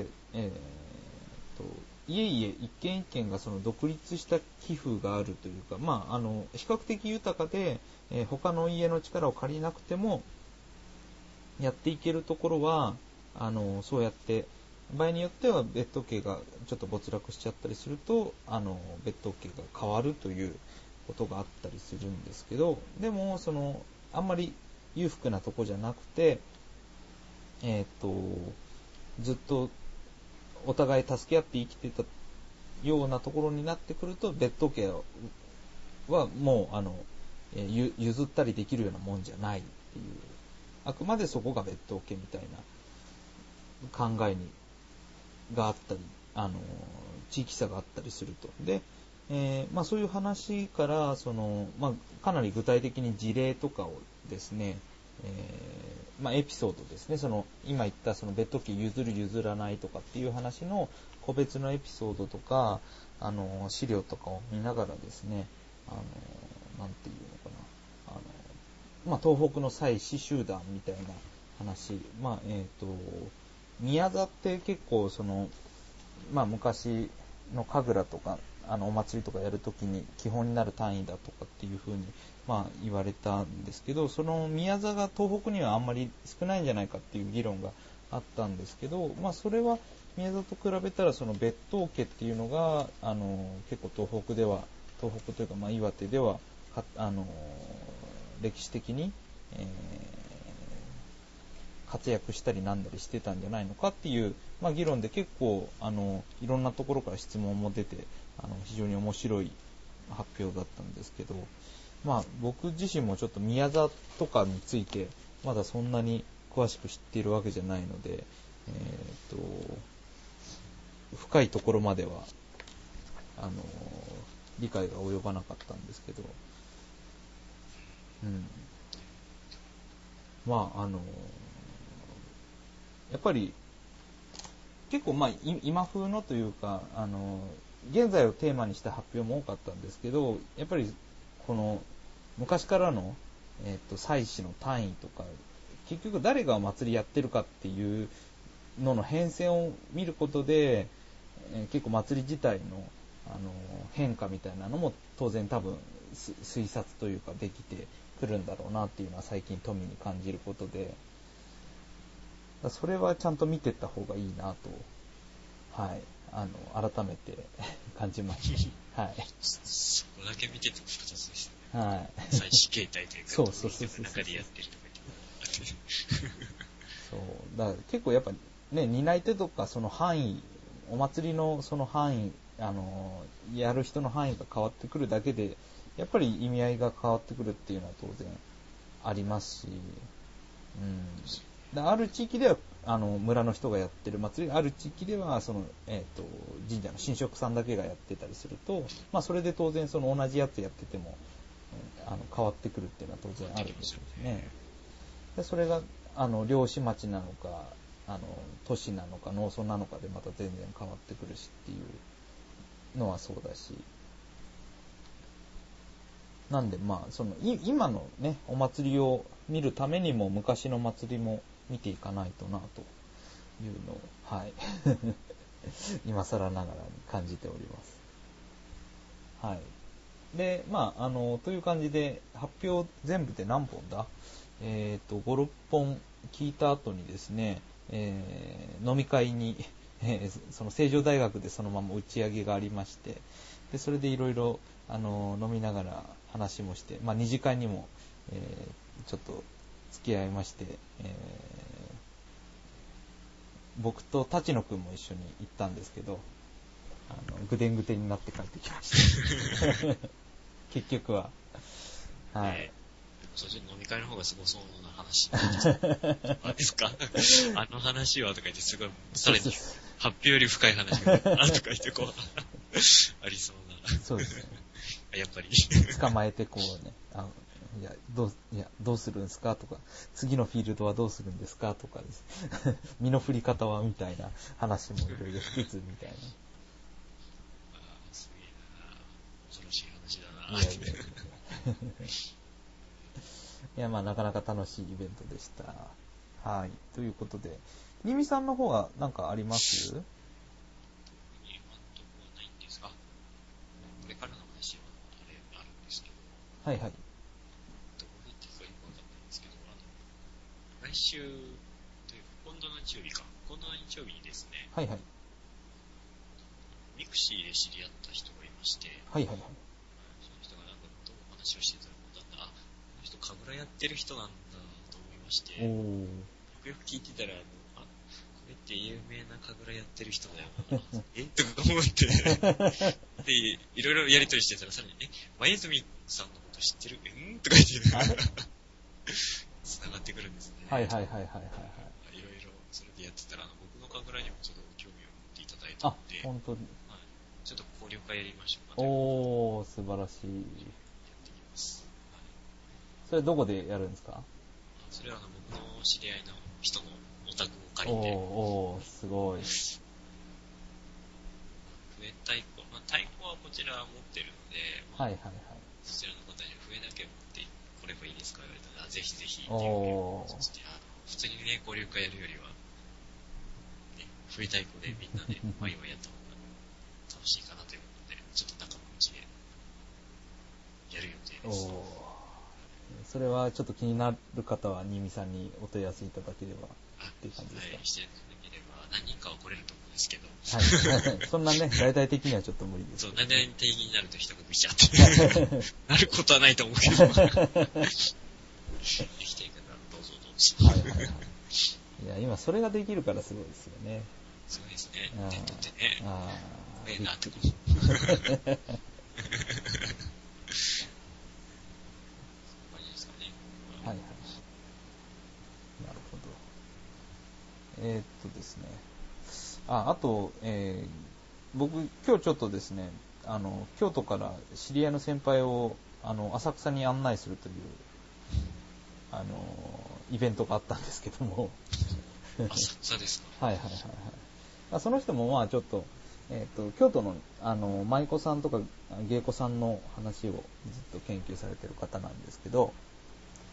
えーっと、家々一軒一軒がその独立した寄付があるというか、まあ、あの、比較的豊かで、えー他の家の力を借りなくても、やっていけるところは、あの、そうやって、場合によっては別当家がちょっと没落しちゃったりすると、あの、別当家が変わるということがあったりするんですけど、でも、その、あんまり裕福なとこじゃなくて、えっと、ずっとお互い助け合って生きてたようなところになってくると、別当家はもう、あの、えーゆ譲ったりできるようなもんじゃないっていう、あくまでそこが別当家みたいな考えにがあったり、あの、地域差があったりすると。で、えーまあそういう話から、その、まあかなり具体的に事例とかをですね、えーまあエピソードですね、その、今言ったその別当家譲る譲らないとかっていう話の個別のエピソードとか、あの、資料とかを見ながらですね、あの、なんていうのかな、あの、まあ東北の祭祀集団みたいな話、まあえっ、と、宮座って結構その、まあ昔の神楽とか、あのお祭りとかやるときに基本になる単位だとかっていう風にまあ言われたんですけど、その宮座が東北にはあんまり少ないんじゃないかっていう議論があったんですけど、まあそれは宮座と比べたらその別当家っていうのがあの結構東北では東北というかまあ岩手ではあの歴史的に、えー活躍したりなんだりしてたんじゃないのかっていう、まあ、議論で結構あのいろんなところから質問も出てあの非常に面白い発表だったんですけど、まあ、僕自身もちょっと宮座とかについてまだそんなに詳しく知っているわけじゃないので、えー、と深いところまではあの理解が及ばなかったんですけど、うん、まああのやっぱり結構まあ今風のというかあの現在をテーマにした発表も多かったんですけど、やっぱりこの昔からのえっと、祭祀の単位とか、結局誰が祭りやってるかっていうのの変遷を見ることで、えー結構祭り自体の、あの変化みたいなのも当然多分推察というかできてくるんだろうなっていうのは最近富に感じることで、それはちゃんと見ていった方がいいなと、はい、あの改めて感じました。はい。 そこだけ見てても複雑ですね。はい。 祭祀形態というか、 そうそうそうそう。 中でやってるとか言って。 そう。だから結構やっぱね、担い手とかその範囲、お祭りのその範囲、あの、やる人の範囲が変わってくるだけで、やっぱり意味合いが変わってくるっていうのは当然ありますし、うん。ある地域ではあの村の人がやってる祭り、ある地域ではその、えーと、神社の神職さんだけがやってたりすると、まあ、それで当然その同じやつやってても、うん、あの変わってくるっていうのは当然あるんですよね。でそれがあの漁師町なのかあの都市なのか農村なのかでまた全然変わってくるしっていうのはそうだし、なんでまあその今のねお祭りを見るためにも昔の祭りも見ていかないとなというのを、はい、今更ながらに感じております。はい。で、まあ、あの、という感じで、発表全部で何本だえっと、ご、ろっぽん聞いた後にですね、えー、飲み会に、えー、その成城大学でそのまま打ち上げがありまして、で、それでいろいろ、あの、飲みながら話もして、まあ、二次会にも、えー、ちょっと付き合いまして、えー、僕と立野くんも一緒に行ったんですけど、あのぐでんぐでんになって帰ってきました結局は、はい、 えー、そっちの飲み会の方がすごそうな話何ですかあの話はとか言ってすごいさらに発表より深い話があとか言ってこうありそうな。 そうですねやっぱり捕まえてこうね、あいやどういやどうするんですかとか、次のフィールドはどうするんですかとかです身の振り方はみたいな話もいろいろしつつみたいな。 すげえな、恐ろしい話だな。 いやいやいやいや、まあなかなか楽しいイベントでした。はい。ということで、新見さんの方は何かあります？ 今のところはないんですが、これからの話はあれあるんですけど、 はいはい。 どこに行っていいかよくわかんないんですけど、あの、来週というか、今度の日曜日か、今度の日曜日にですね、 はいはい。 ミクシーで知り合った人がいまして、 はいはいはい。 その人がなんかどうお話をしてたら、なんだ、あ、この人神楽やってる人なんだと思いまして、 おー。 よくよく聞いてたら、あ、これって有名な神楽やってる人だよな。えとか思って、で、いろいろやりとりしてたら、さらに、え、前泉さんのこと知ってるんとか言って、繋がってくるんですね。 はいはいはいはいはいはい。 いろいろそれでやってたら、あの僕の神楽にもちょっと興味を持っていただいたので、 あ、本当に。 はい、ちょっと交流会やりましょうかと。 おー、素晴らしい。 やっていきます。はい、 それどこでやるんですか？ それはあの僕の知り合いの人のお宅を借りて、 おー、おー、すごい。 笛太鼓、まあ、太鼓はこちら持ってるので、まあ、 はいはいはい。 そちらの方に笛だけ持ってこればいいですか言われたら、ぜひぜひっていうおー。 そしてあの普通にね、交流会やるよりは、ね、笛太鼓でみんなでワイワイやった方が楽しいかなということで、ちょっと仲間内でやる予定です。 おー。それはちょっと気になる方は新見さんにお問い合わせいただければっていう感じですか？ はい、していただければ何人かは来れると思うんですけど、 はい、そんなね大々的にはちょっと無理です、 ね、そう大々的になると人が来ちゃってなることはないと思うけどできている方はどうぞどうぞはいはい、はい、 いや今それができるからすごいですよね。 そうですね、ネットってね、 あええなってことはいはい。なるほど。えー、っとですね。あ、あと、えー、僕、今日ちょっとですね、あの、京都から知り合いの先輩を、あの、浅草に案内するという、あの、イベントがあったんですけども。 浅草ですか？ はいはいはいはい。その人もまあちょっと、えー、っと、京都の、あの、舞妓さんとか芸妓さんの話をずっと研究されてる方なんですけど、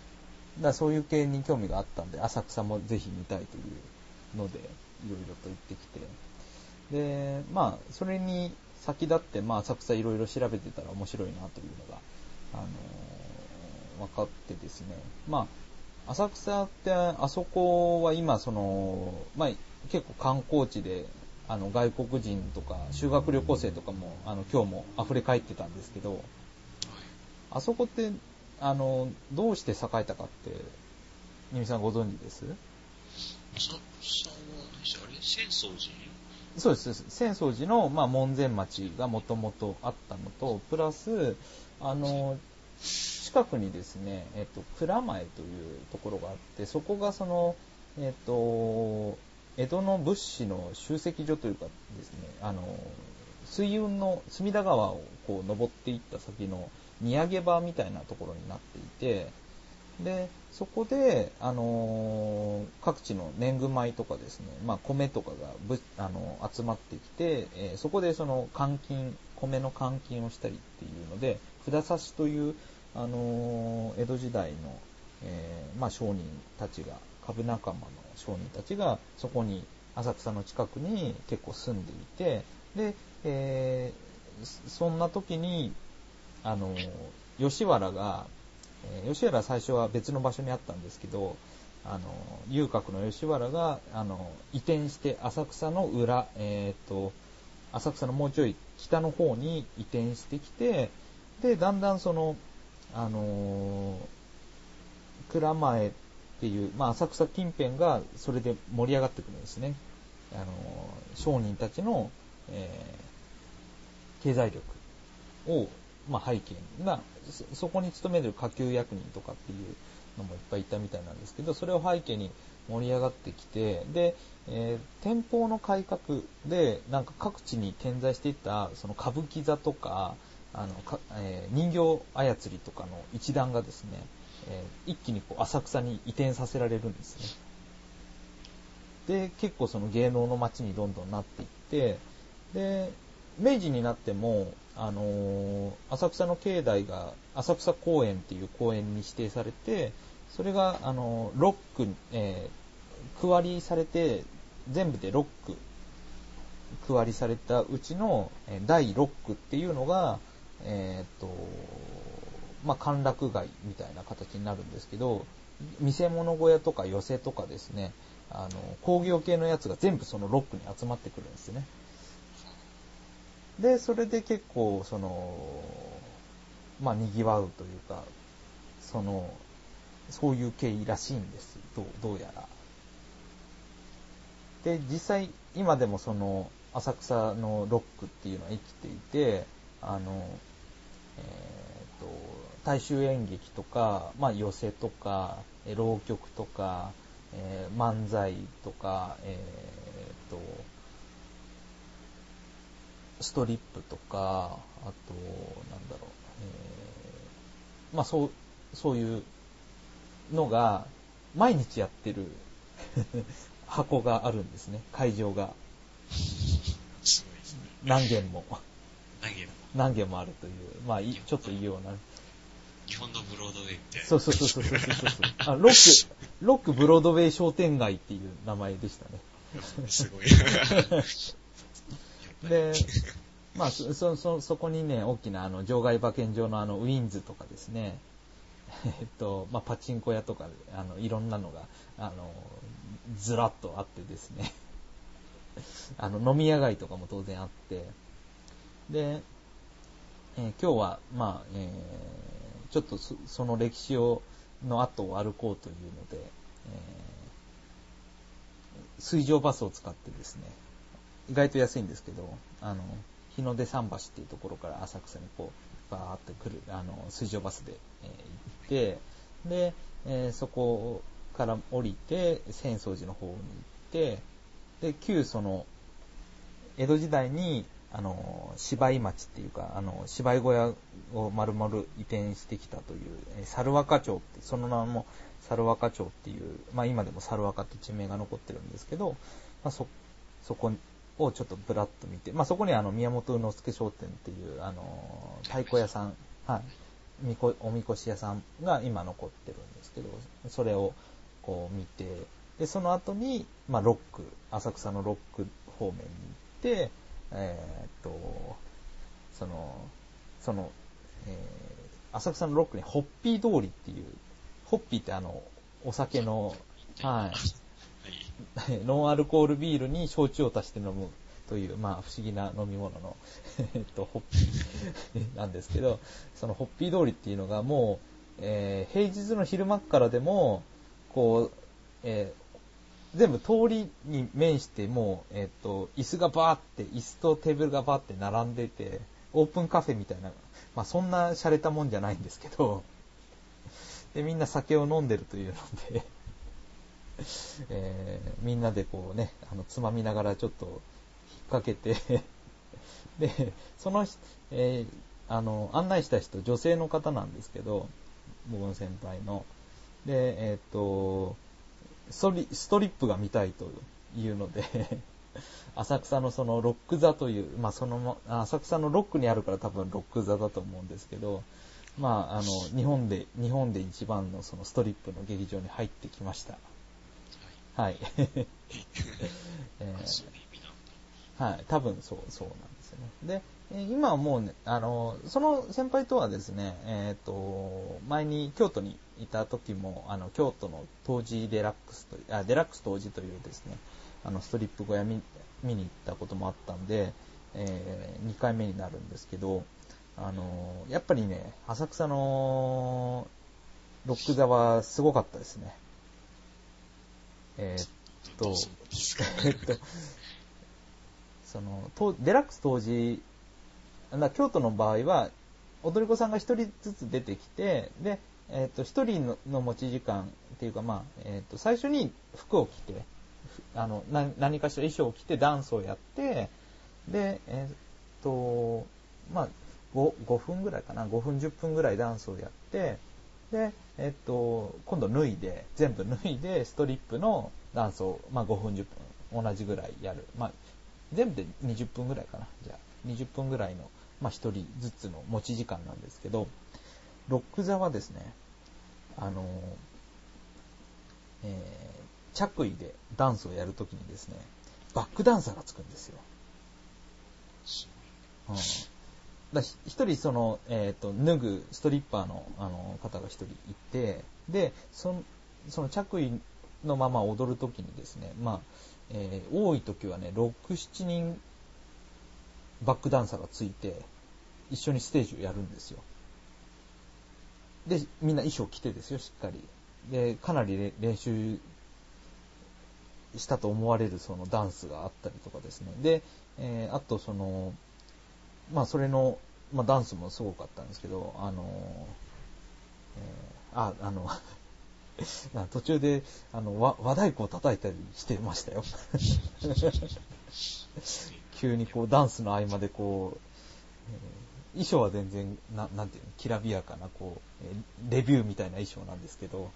からそういう系に興味があったんで、浅草もぜひ見たいというので、いろいろと行ってきて。で、まあ、それに先立って、まあ、浅草いろいろ調べてたら面白いなというのが、あのー、分かってですね。まあ、浅草って、あそこは今、その、まあ、結構観光地で、あの、外国人とか、修学旅行生とかも、あの、今日も溢れ返ってたんですけど、あそこって、あの、どうして栄えたかって、新見さんご存知です？ 浅草は、あれ浅草寺？ そうです。浅草寺の、まあ、門前町がもともとあったのと、プラス、あの、近くにですね、えっと、蔵前というところがあって、そこがその、えっと、江戸の物資の集積所というかですね、あの、水運の隅田川をこう登っていった先の荷上げ場みたいなところになっていて、で、そこで、あのー各地の年貢米とかですね、まあ米とかがぶ、あのー集まってきて、えーそこでその換金、米の換金をしたりっていうので、札差しという、あのー江戸時代の、えーまあ商人たちが、株仲間の商人たちが、そこに、浅草の近くに結構住んでいて、で、えーそんな時に、あのー吉原が、えー吉原は最初は別の場所にあったんですけど、あの、遊郭の吉原が、あの、移転して浅草の裏、えっと、浅草のもうちょい北の方に移転してきて、で、だんだんその、あのー蔵前っていう、まあ、浅草近辺がそれで盛り上がってくるんですね。あのー商人たちの、えー経済力を、まあ、背景に、まあ、そ、そこに勤める下級役人とかっていうのもいっぱいいたみたいなんですけど、それを背景に盛り上がってきて、で、えー天保の改革で、なんか各地に点在していた、その歌舞伎座とか、あの、かえー人形操りとかの一団がですね、えー一気にこう浅草に移転させられるんですね。で、結構その芸能の街にどんどんなっていって、で、明治になっても、あのー浅草の境内が浅草公園っていう公園に指定されて、それが、あのー、ろっく、えー、区割りされて、全部でろっく区割りされたうちの、えーだいろっくっていうのが、えーっと、まあ、歓楽街みたいな形になるんですけど、見せ物小屋とか寄席とかですね、あの、工業系のやつが全部そのろっくに集まってくるんですね。で、それで結構、その、まあ、賑わうというか、その、そういう経緯らしいんです。どう、どうやら。で、実際、今でもその、浅草のロックっていうのは生きていて、あの、えっと、大衆演劇とか、まあ、寄席とか、え浪曲とか、えー漫才とか、えっと、ストリップとか、あと、なんだろう、えーまあそう、そういうのが、毎日やってる箱があるんですね、会場が。 すごいですね。 何軒も。 何軒も。 何軒もあるという、まあ、いちょっと異様な。 日本のブロードウェイみたいな。 そうそうそうそうそうそうそう。あ、ロック、ロックブロードウェイ商店街っていう名前でしたね。 すごい。 で、まあ、そ、そ、そこにね、大きなあの、場外馬券場のあの、ウィンズとかですね、えっと、まあ、パチンコ屋とか、あの、いろんなのが、あの、ずらっとあってですね、あの、飲み屋街とかも当然あって、で、えー今日は、まあ、えーちょっとそ、その歴史を、の後を歩こうというので、えー水上バスを使ってですね、意外と安いんですけど、あの、日の出桟橋っていうところから浅草にこう、バーって来る、あの、水上バスで、えー行って、で、えーそこから降りて、浅草寺の方に行って、で、旧その、江戸時代に、あの、芝居町っていうか、あの、芝居小屋を丸々移転してきたという、えー猿若町って、その名も猿若町っていう、まあ今でも猿若って地名が残ってるんですけど、まあそ、そこをちょっとブラッと見て、まあそこにあの、宮本宇之助商店っていう、あの、太鼓屋さん、はい、 みこおみこし屋さんが今残ってるんですけど、それをこう見て、でその後に、まあ、ロック、浅草のロック方面に行って、えー、っとそのその、えー、浅草のロックにホッピー通りっていう、ホッピーってあのお酒の、はい、ノンアルコールビールに焼酎を足して飲むという、まあ、不思議な飲み物のえっとホッピーなんですけど、そのホッピー通りっていうのがもう、えー、平日の昼間からでもこう、えー、全部通りに面してもう、えっと椅子がバーって椅子とテーブルがバーって並んでて、オープンカフェみたいな、まあ、そんな洒落たもんじゃないんですけど、でみんな酒を飲んでるというのでえー、みんなでこうね、あのつまみながらちょっと引っ掛けてでその、えー、あの案内した人女性の方なんですけど、僕の先輩ので、えっとストリ、ストリップが見たいというので浅草のそのロック座という、まあその浅草のロックにあるから多分ロック座だと思うんですけど、まああの日本で日本で一番のそのストリップの劇場に入ってきました。はい。えー、はい、多分そうそうなんですよね。で、今はもうね、あのその先輩とはですね、えっと前に京都にいた時もあの京都の東寺デラックスとあデラックス東寺というですね、あのストリップ小屋見見に行ったこともあったんで、えー、にかいめになるんですけど、あのやっぱりね、浅草のロック座はすごかったですね。えー、っと、えっと、その、デラックス当時、京都の場合は、踊り子さんが一人ずつ出てきて、で、えー、っと、一人 の, の持ち時間っていうか、まあ、えー、っと、最初に服を着て、あの、何, 何かしら衣装を着てダンスをやって、で、えー、っと、まあ5、ごふんぐらいかな、ごふんじゅっぷんぐらいダンスをやって、で、えっと、今度脱いで、全部脱いで、ストリップのダンスを、まあ、ごふん、じゅっぷん、同じぐらいやる。まあ、全部でにじゅっぷんぐらいかな。じゃあ、にじゅっぷんぐらいの、まあ、ひとりずつの持ち時間なんですけど、ロック座はですね、あの、えー、着衣でダンスをやるときにですね、バックダンサーがつくんですよ。うんだ一人その、えーと、脱ぐストリッパーの、あの方が一人いて、でその、その着衣のまま踊るときにですね、まあえー、多いときはね、ろく、しちにんバックダンサーがついて一緒にステージをやるんですよ。でみんな衣装着てですよ、しっかり。でかなり練習したと思われるそのダンスがあったりとかですね。で、えー、あとそのまあそれの、まあ、ダンスもすごかったんですけど、あの、えー、あ、あの、途中であの和和太鼓を叩いたりしてましたよ。急にこうダンスの合間でこう、えー、衣装は全然ななんていうの、きらびやかなこう、えー、レビューみたいな衣装なんですけど、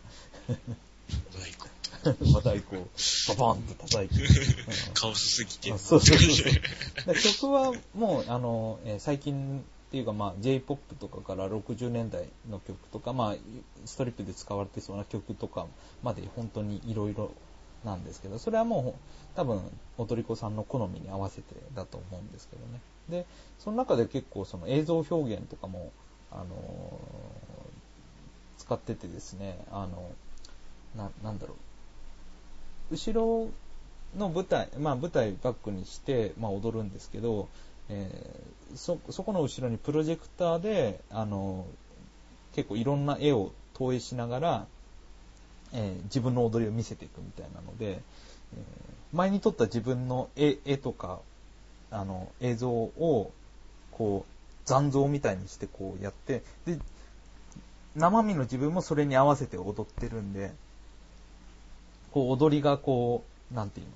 和太鼓をパパンと叩いて、 カオスすぎて。 そうそうそう曲はもうあの、えー、最近っていうか、まあ J-ポップ とかからろくじゅうねんだいの曲とか、まあストリップで使われてそうな曲とかまで本当にいろいろなんですけど、それはもう多分踊り子さんの好みに合わせてだと思うんですけどね。でその中で結構その映像表現とかもあのー、使っててですね、あのななんだろう、後ろの舞台、まあ舞台バックにして、まあ踊るんですけど、えー、そ、そこの後ろにプロジェクターで、あの、結構いろんな絵を投影しながら、えー、自分の踊りを見せていくみたいなので、えー、前に撮った自分の絵、絵とか、あの、映像を、こう、残像みたいにしてこうやって、で、生身の自分もそれに合わせて踊ってるんで、こう踊りがこうなんていうの、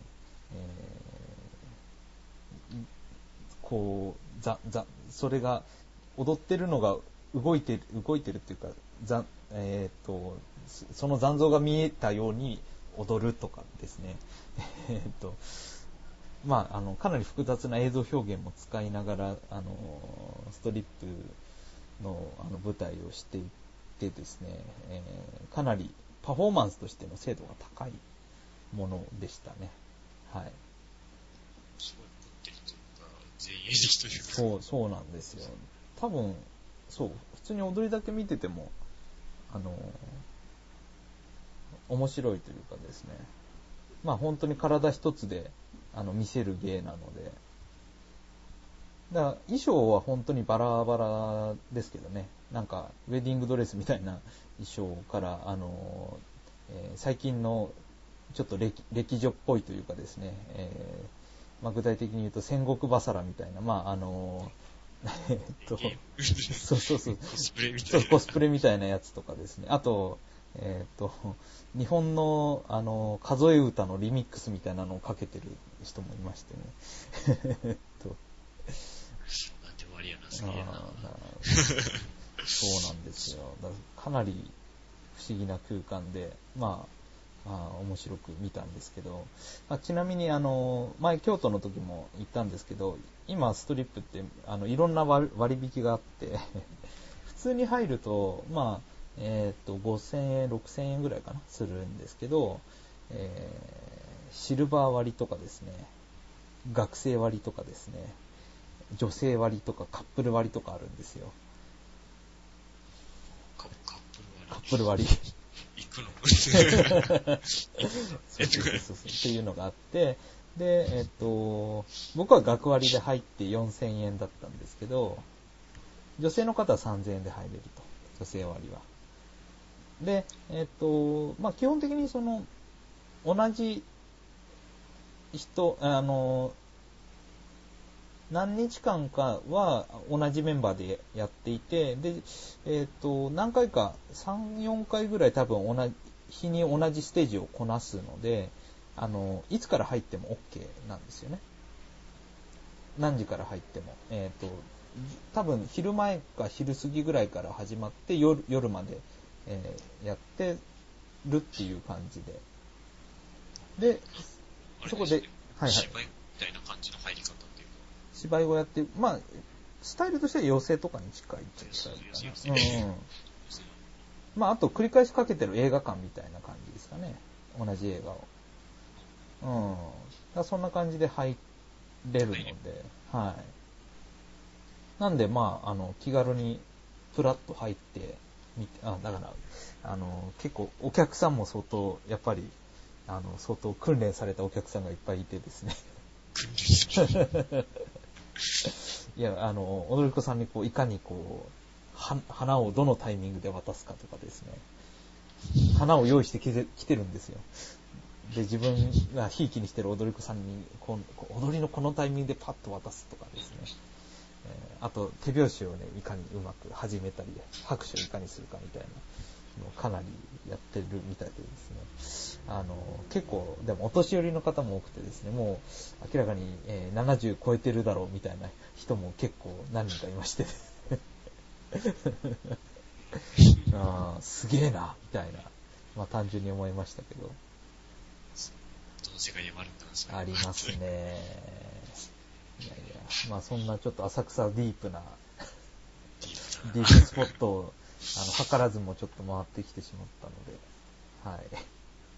えー、こうざざそれが踊ってるのが動いてる動いてるっていうかざ、えー、とその残像が見えたように踊るとかですね。えー、とまああのかなり複雑な映像表現も使いながらあのストリップのあの舞台をしていてですね、えー、かなりパフォーマンスとしての精度が高いものでしたね。はい。 すごい凝ってるというか、前衛的というか。 そう、そうなんですよ。多分、そう、普通に踊りだけ見てても、あの、面白いというかですね。まあ本当に体一つで、あの、見せる芸なので。だから衣装は本当にバラバラですけどね。なんか、ウェディングドレスみたいな衣装から、あの、えー、最近のちょっと歴、歴女っぽいというかですね、えーまあ、具体的に言うと戦国バサラみたいな、まああの、えっと、そうそうそう、 コスプレみたいな。 そう、コスプレみたいなやつとかですね。あと、えっと、日本の、あの、数え歌のリミックスみたいなのをかけてる人もいましてね。えっと、 なんでもありやな、すげえな。 そうなんですよ。だかなり不思議な空間で、まあ、まあ、面白く見たんですけど、まあ、ちなみにあの前京都の時も行ったんですけど、今ストリップってあのいろんな割引があって普通に入るとまあえっとごせんえんろくせんえんぐらいかなするんですけど、えー、シルバー割とかですね、学生割とかですね、女性割とかカップル割とかあるんですよ。 カップル割。 カップル割行くのそうそうそうそうっていうのがあって、で、えっと、僕は学割で入ってよんせんえんだったんですけど、女性の方はさんぜんえんで入れると、女性割は。で、えっと、まあ、基本的にその、同じ人、あの、何日間かは同じメンバーでやっていて、で、えっと、何回か、さん、よんかいぐらい多分同じ、日に同じステージをこなすので、あの、いつから入っても OK なんですよね。何時から入っても。えっと、多分昼前か昼過ぎぐらいから始まって夜、夜まで、えーやってるっていう感じで。で、そこで、はいはい。 芝居みたいな感じの入り方っていうか。 芝居をやって、まあ、スタイルとしては寄席とかに近いっていうかな。うんうん。まあ、あと繰り返しかけてる映画館みたいな感じですかね。同じ映画を。うん。だそんな感じで入れるので、はい。なんで、まあ、あの、気軽にプラッと入ってみて、あ、だから、あの、結構お客さんも相当、やっぱり、あの、相当訓練されたお客さんがいっぱいいてですね。 訓練されたいや、あの、踊り子さんにこう、いかにこう、は花をどのタイミングで渡すかとかですね。花を用意してきて、きてるんですよ。で、自分がひいきにしてる踊り子さんにこう、踊りのこのタイミングでパッと渡すとかですね。えー、あと、手拍子をね、いかにうまく始めたり、拍手をいかにするかみたいなのをかなりやってるみたいでですね。あの、結構、でもお年寄りの方も多くてですね、もう明らかに、えー、ななじゅう超えてるだろうみたいな人も結構何人かいましてあーすげえな、みたいな、まあ単純に思いましたけど。 どの世界にもあるんだな、それありますね。いやいや、まあそんなちょっと浅草ディープな、ディープスポットを、あの、図らずもちょっと回ってきてしまったので、はい。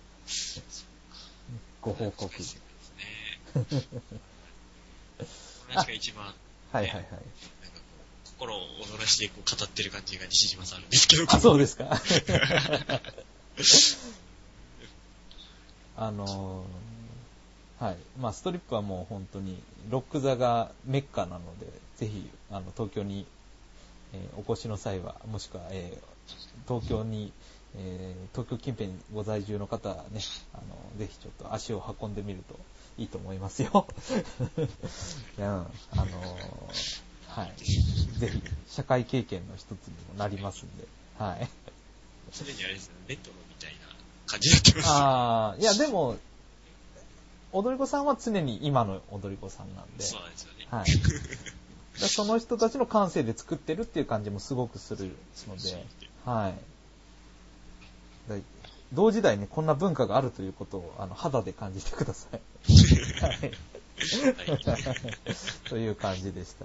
ご報告。 ですね。この話が一番、ね、 はいはいはい。 なんかこう、心を踊らしてこう語ってる感じが西島さんあるんですけど。 あ、そうですか。あのー、はい。まあ、ストリップはもう本当に、ロック座がメッカなので、ぜひ、あの、東京に、えー、お越しの際は、もしくは、えー、東京に、えー、東京近辺にご在住の方はね、あの、ぜひちょっと足を運んでみるといいと思いますよ。いや、あのー、はい。ぜひ、社会経験の一つにもなりますんで、はい。 すでにあれですね、レトロみたいな感じになってます。 ああ、いやでも、踊り子さんは常に今の踊り子さんなんで。 そうなんですよね。 はい。その人たちの感性で作ってるっていう感じもすごくするので、はい。同時代にこんな文化があるということをあの肌で感じてください。はい。という感じでしたね。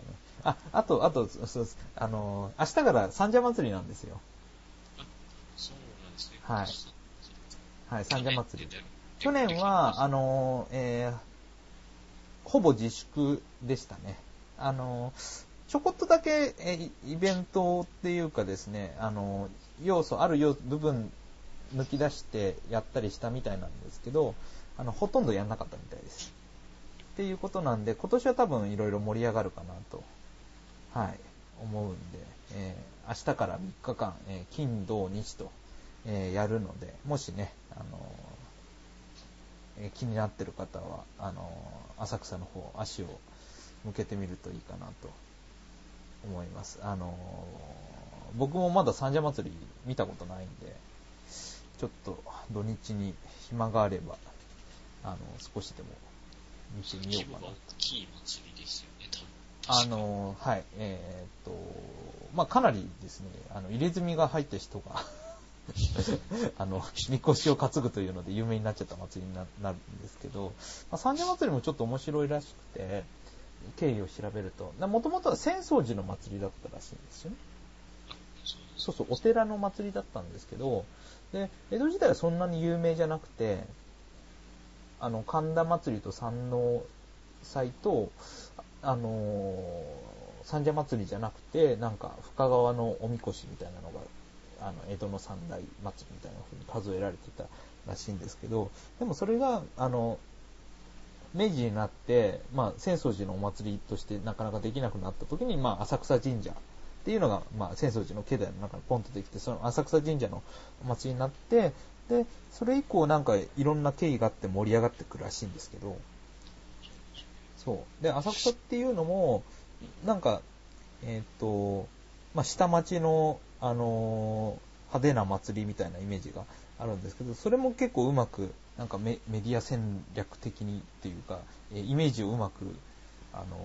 あ、あと、あと、そうあの、明日から三社祭りなんですよ。 あ、そうなんですね。 はい。はい、三社祭り。去去年は、あの、えー、ほぼ自粛でしたね。あの、ちょこっとだけ、えイベントっていうかですね、あの、要素、ある要部分抜き出してやったりしたみたいなんですけど、あの、ほとんどやんなかったみたいです。っていうことなんで、今年は多分いろいろ盛り上がるかなと、はい、思うんで、えー、明日からみっかかん、えー、金、土、日と、えー、やるので、もしね、あのーえー、気になってる方は、あのー、浅草の方、足を向けてみるといいかなと思います。あのー、僕もまだ三社祭り見たことないんで、ちょっと土日に暇があれば、あの、少しでも見てみようかなと。 大きい祭りですよね、多分。 あの、はい、えー、っと、まあ、かなりですね、あの、入れ墨が入った人が、あの、みこしを担ぐというので有名になっちゃった祭りに な, なるんですけど、まあ、三社祭りもちょっと面白いらしくて、経緯を調べると、もともとは浅草寺の祭りだったらしいんですよね。そうそう、お寺の祭りだったんですけど、で、江戸時代はそんなに有名じゃなくて、あの、神田祭りと山王祭と、あのー、三社祭りじゃなくて、なんか、深川のおみこしみたいなのが、あの、江戸の三大祭りみたいな風に数えられてたらしいんですけど、でもそれが、あの、明治になって、まあ、浅草寺のお祭りとしてなかなかできなくなった時に、まあ、浅草神社っていうのが、まあ、浅草寺の境内の中にポンとできて、その浅草神社のお祭りになって、で、それ以降なんかいろんな経緯があって盛り上がってくるらしいんですけど、そう。で、浅草っていうのも、なんか、えっと、まあ、下町の、あのー派手な祭りみたいなイメージがあるんですけど、それも結構うまく、なんかメメディア戦略的にっていうか、えイメージをうまく、あのー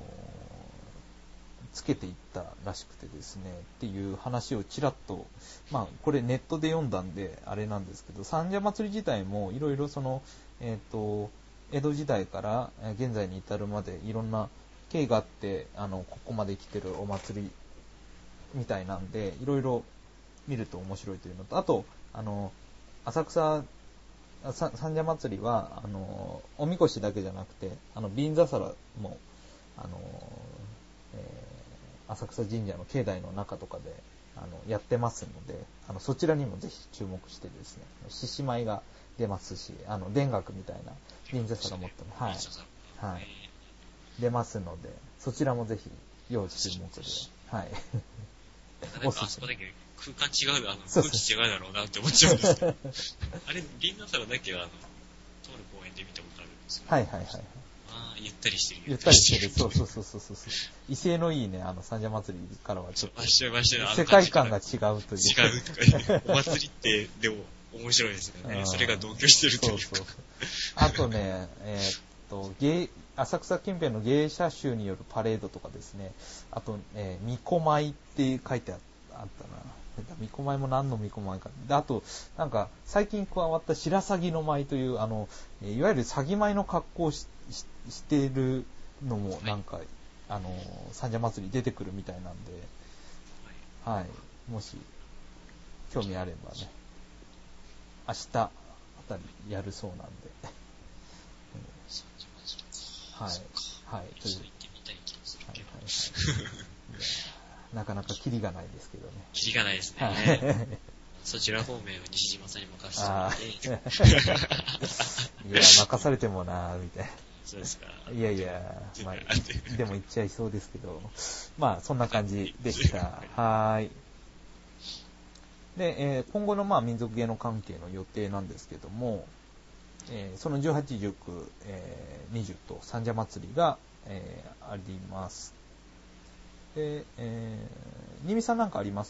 つけていったらしくてですね、っていう話をちらっと、まあ、これネットで読んだんで、あれなんですけど、三社祭り自体もいろいろその、えっと、江戸時代から現在に至るまでいろんな経緯があって、あの、ここまで来てるお祭りみたいなんで、いろいろ見ると面白いというのと、あと、あの、浅草三社祭りは、あの、おみこしだけじゃなくて、あの、瓶座皿も、あの、えー浅草神社の境内の中とかで、あの、やってますので、あの、そちらにもぜひ注目してですね、獅子舞が出ますし、あの、田楽みたいな瓶座皿持っても、はい、はい、出ますので、そちらもぜひ、要注目で、はい。 なんかあそこだけ空間違うだ、あの空気違うだろうなって思っちゃうんですけど。あれ、瓶座皿だけは、あの、とある公園で見たことあるんですよ。 はいはいはい。 ああ、ゆったりしてる。 ゆったりしてる。そうそうそうそうそう。威勢のいいね、あの、三社祭りからはちょっと。世界観が違うという。 違うとか、お祭りって、でも、面白いですよね。それが同居してるというか。そうそう。 あとね、えー、っと、芸、浅草近辺の芸者衆によるパレードとかですね、あと、えー、みこ舞って書いてあったな。みこ舞も何のみこ舞か。で、あと、なんか、最近加わった白鷺の舞という、あの、いわゆる詐欺舞の格好をし、ししているのも、なんか、はい、あの、三社祭り出てくるみたいなんで、はい、もし、興味あればね、明日あたりやるそうなんで、はい、はい、という、なかなかキリがないですけどね。 キリがないですね。はい、そちら方面は西島さんに任せてもらって。 いや、任されてもなぁ、みたいな。 そうですか。 いやいや、まあ、でも行っちゃいそうですけど、まあ、そんな感じでした。はーい。で、えー、今後のまあ民族芸能関係の予定なんですけども、えー、そのじゅうはち、じゅうく、えー、にじゅうと三社祭りが、えー、あります。で、えー、新見さんなんかあります？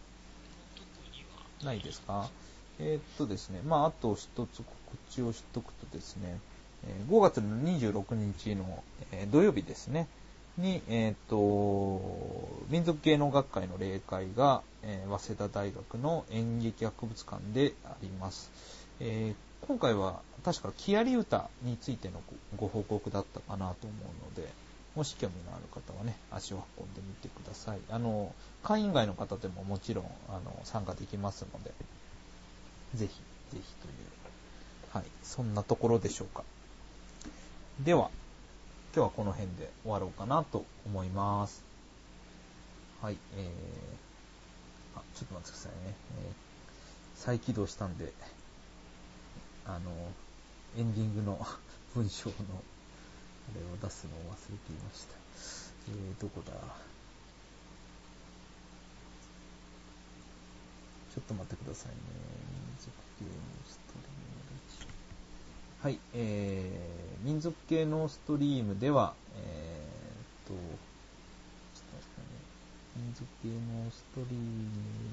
ないですか？えー、っとですね、まあ、あと一つ告知をしとくとですね、ごがつのにじゅうろくにちの、えー、土曜日ですね、に、えー、っと、民族芸能学会の例会が、えー、早稲田大学の演劇博物館であります。えー、今回は確か木遣り歌についてのご報告だったかなと思うので、 もし興味のある方はね、足を運んでみてください。あの、会員外の方でももちろん、あの、参加できますので、ぜひ、ぜひという、はい、そんなところでしょうか。では、今日はこの辺で終わろうかなと思います。はい、えー、あ、ちょっと待ってくださいね。えー、再起動したんで、あの、エンディングの文章の、あれを出すのを忘れていました。えー、どこだ？ちょっと待ってくださいね。民族系のストリーム。はい、えー、民族系のストリームでは、えー、っと、ちょっと待ってくださいね。民族系のストリーム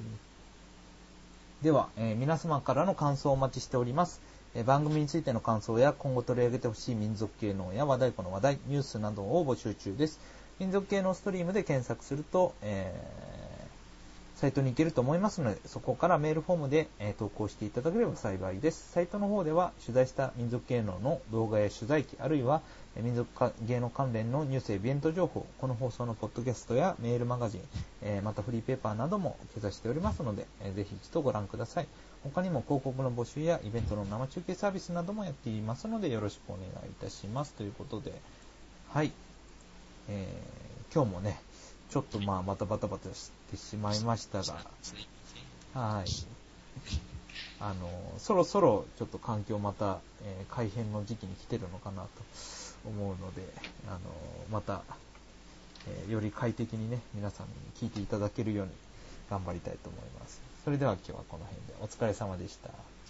では、えー、皆様からの感想をお待ちしております。えー、番組についての感想や今後取り上げてほしい民族系能や和太鼓の話題、ニュースなどを募集中です。民族系のストリームで検索すると、えー、サイトに行けると思いますので、そこからメールフォームで、えー、投稿していただければ幸いです。サイトの方では取材した民族芸能の動画や取材記、あるいは民族芸能関連のニュースやイベント情報、この放送のポッドキャストやメールマガジン、えー、またフリーペーパーなども掲載しておりますので、えー、ぜひ一度ご覧ください。他にも広告の募集やイベントの生中継サービスなどもやっていますので、よろしくお願いいたします。ということで、はい、えー、今日もね、ちょっとまあバタバタバタしてしまいましたが、はい、あのそろそろちょっと環境また、えー、改変の時期に来てるのかなと思うので、あのまた、えー、より快適にね皆さんに聞いていただけるように頑張りたいと思います。それでは今日はこの辺でお疲れ様でした。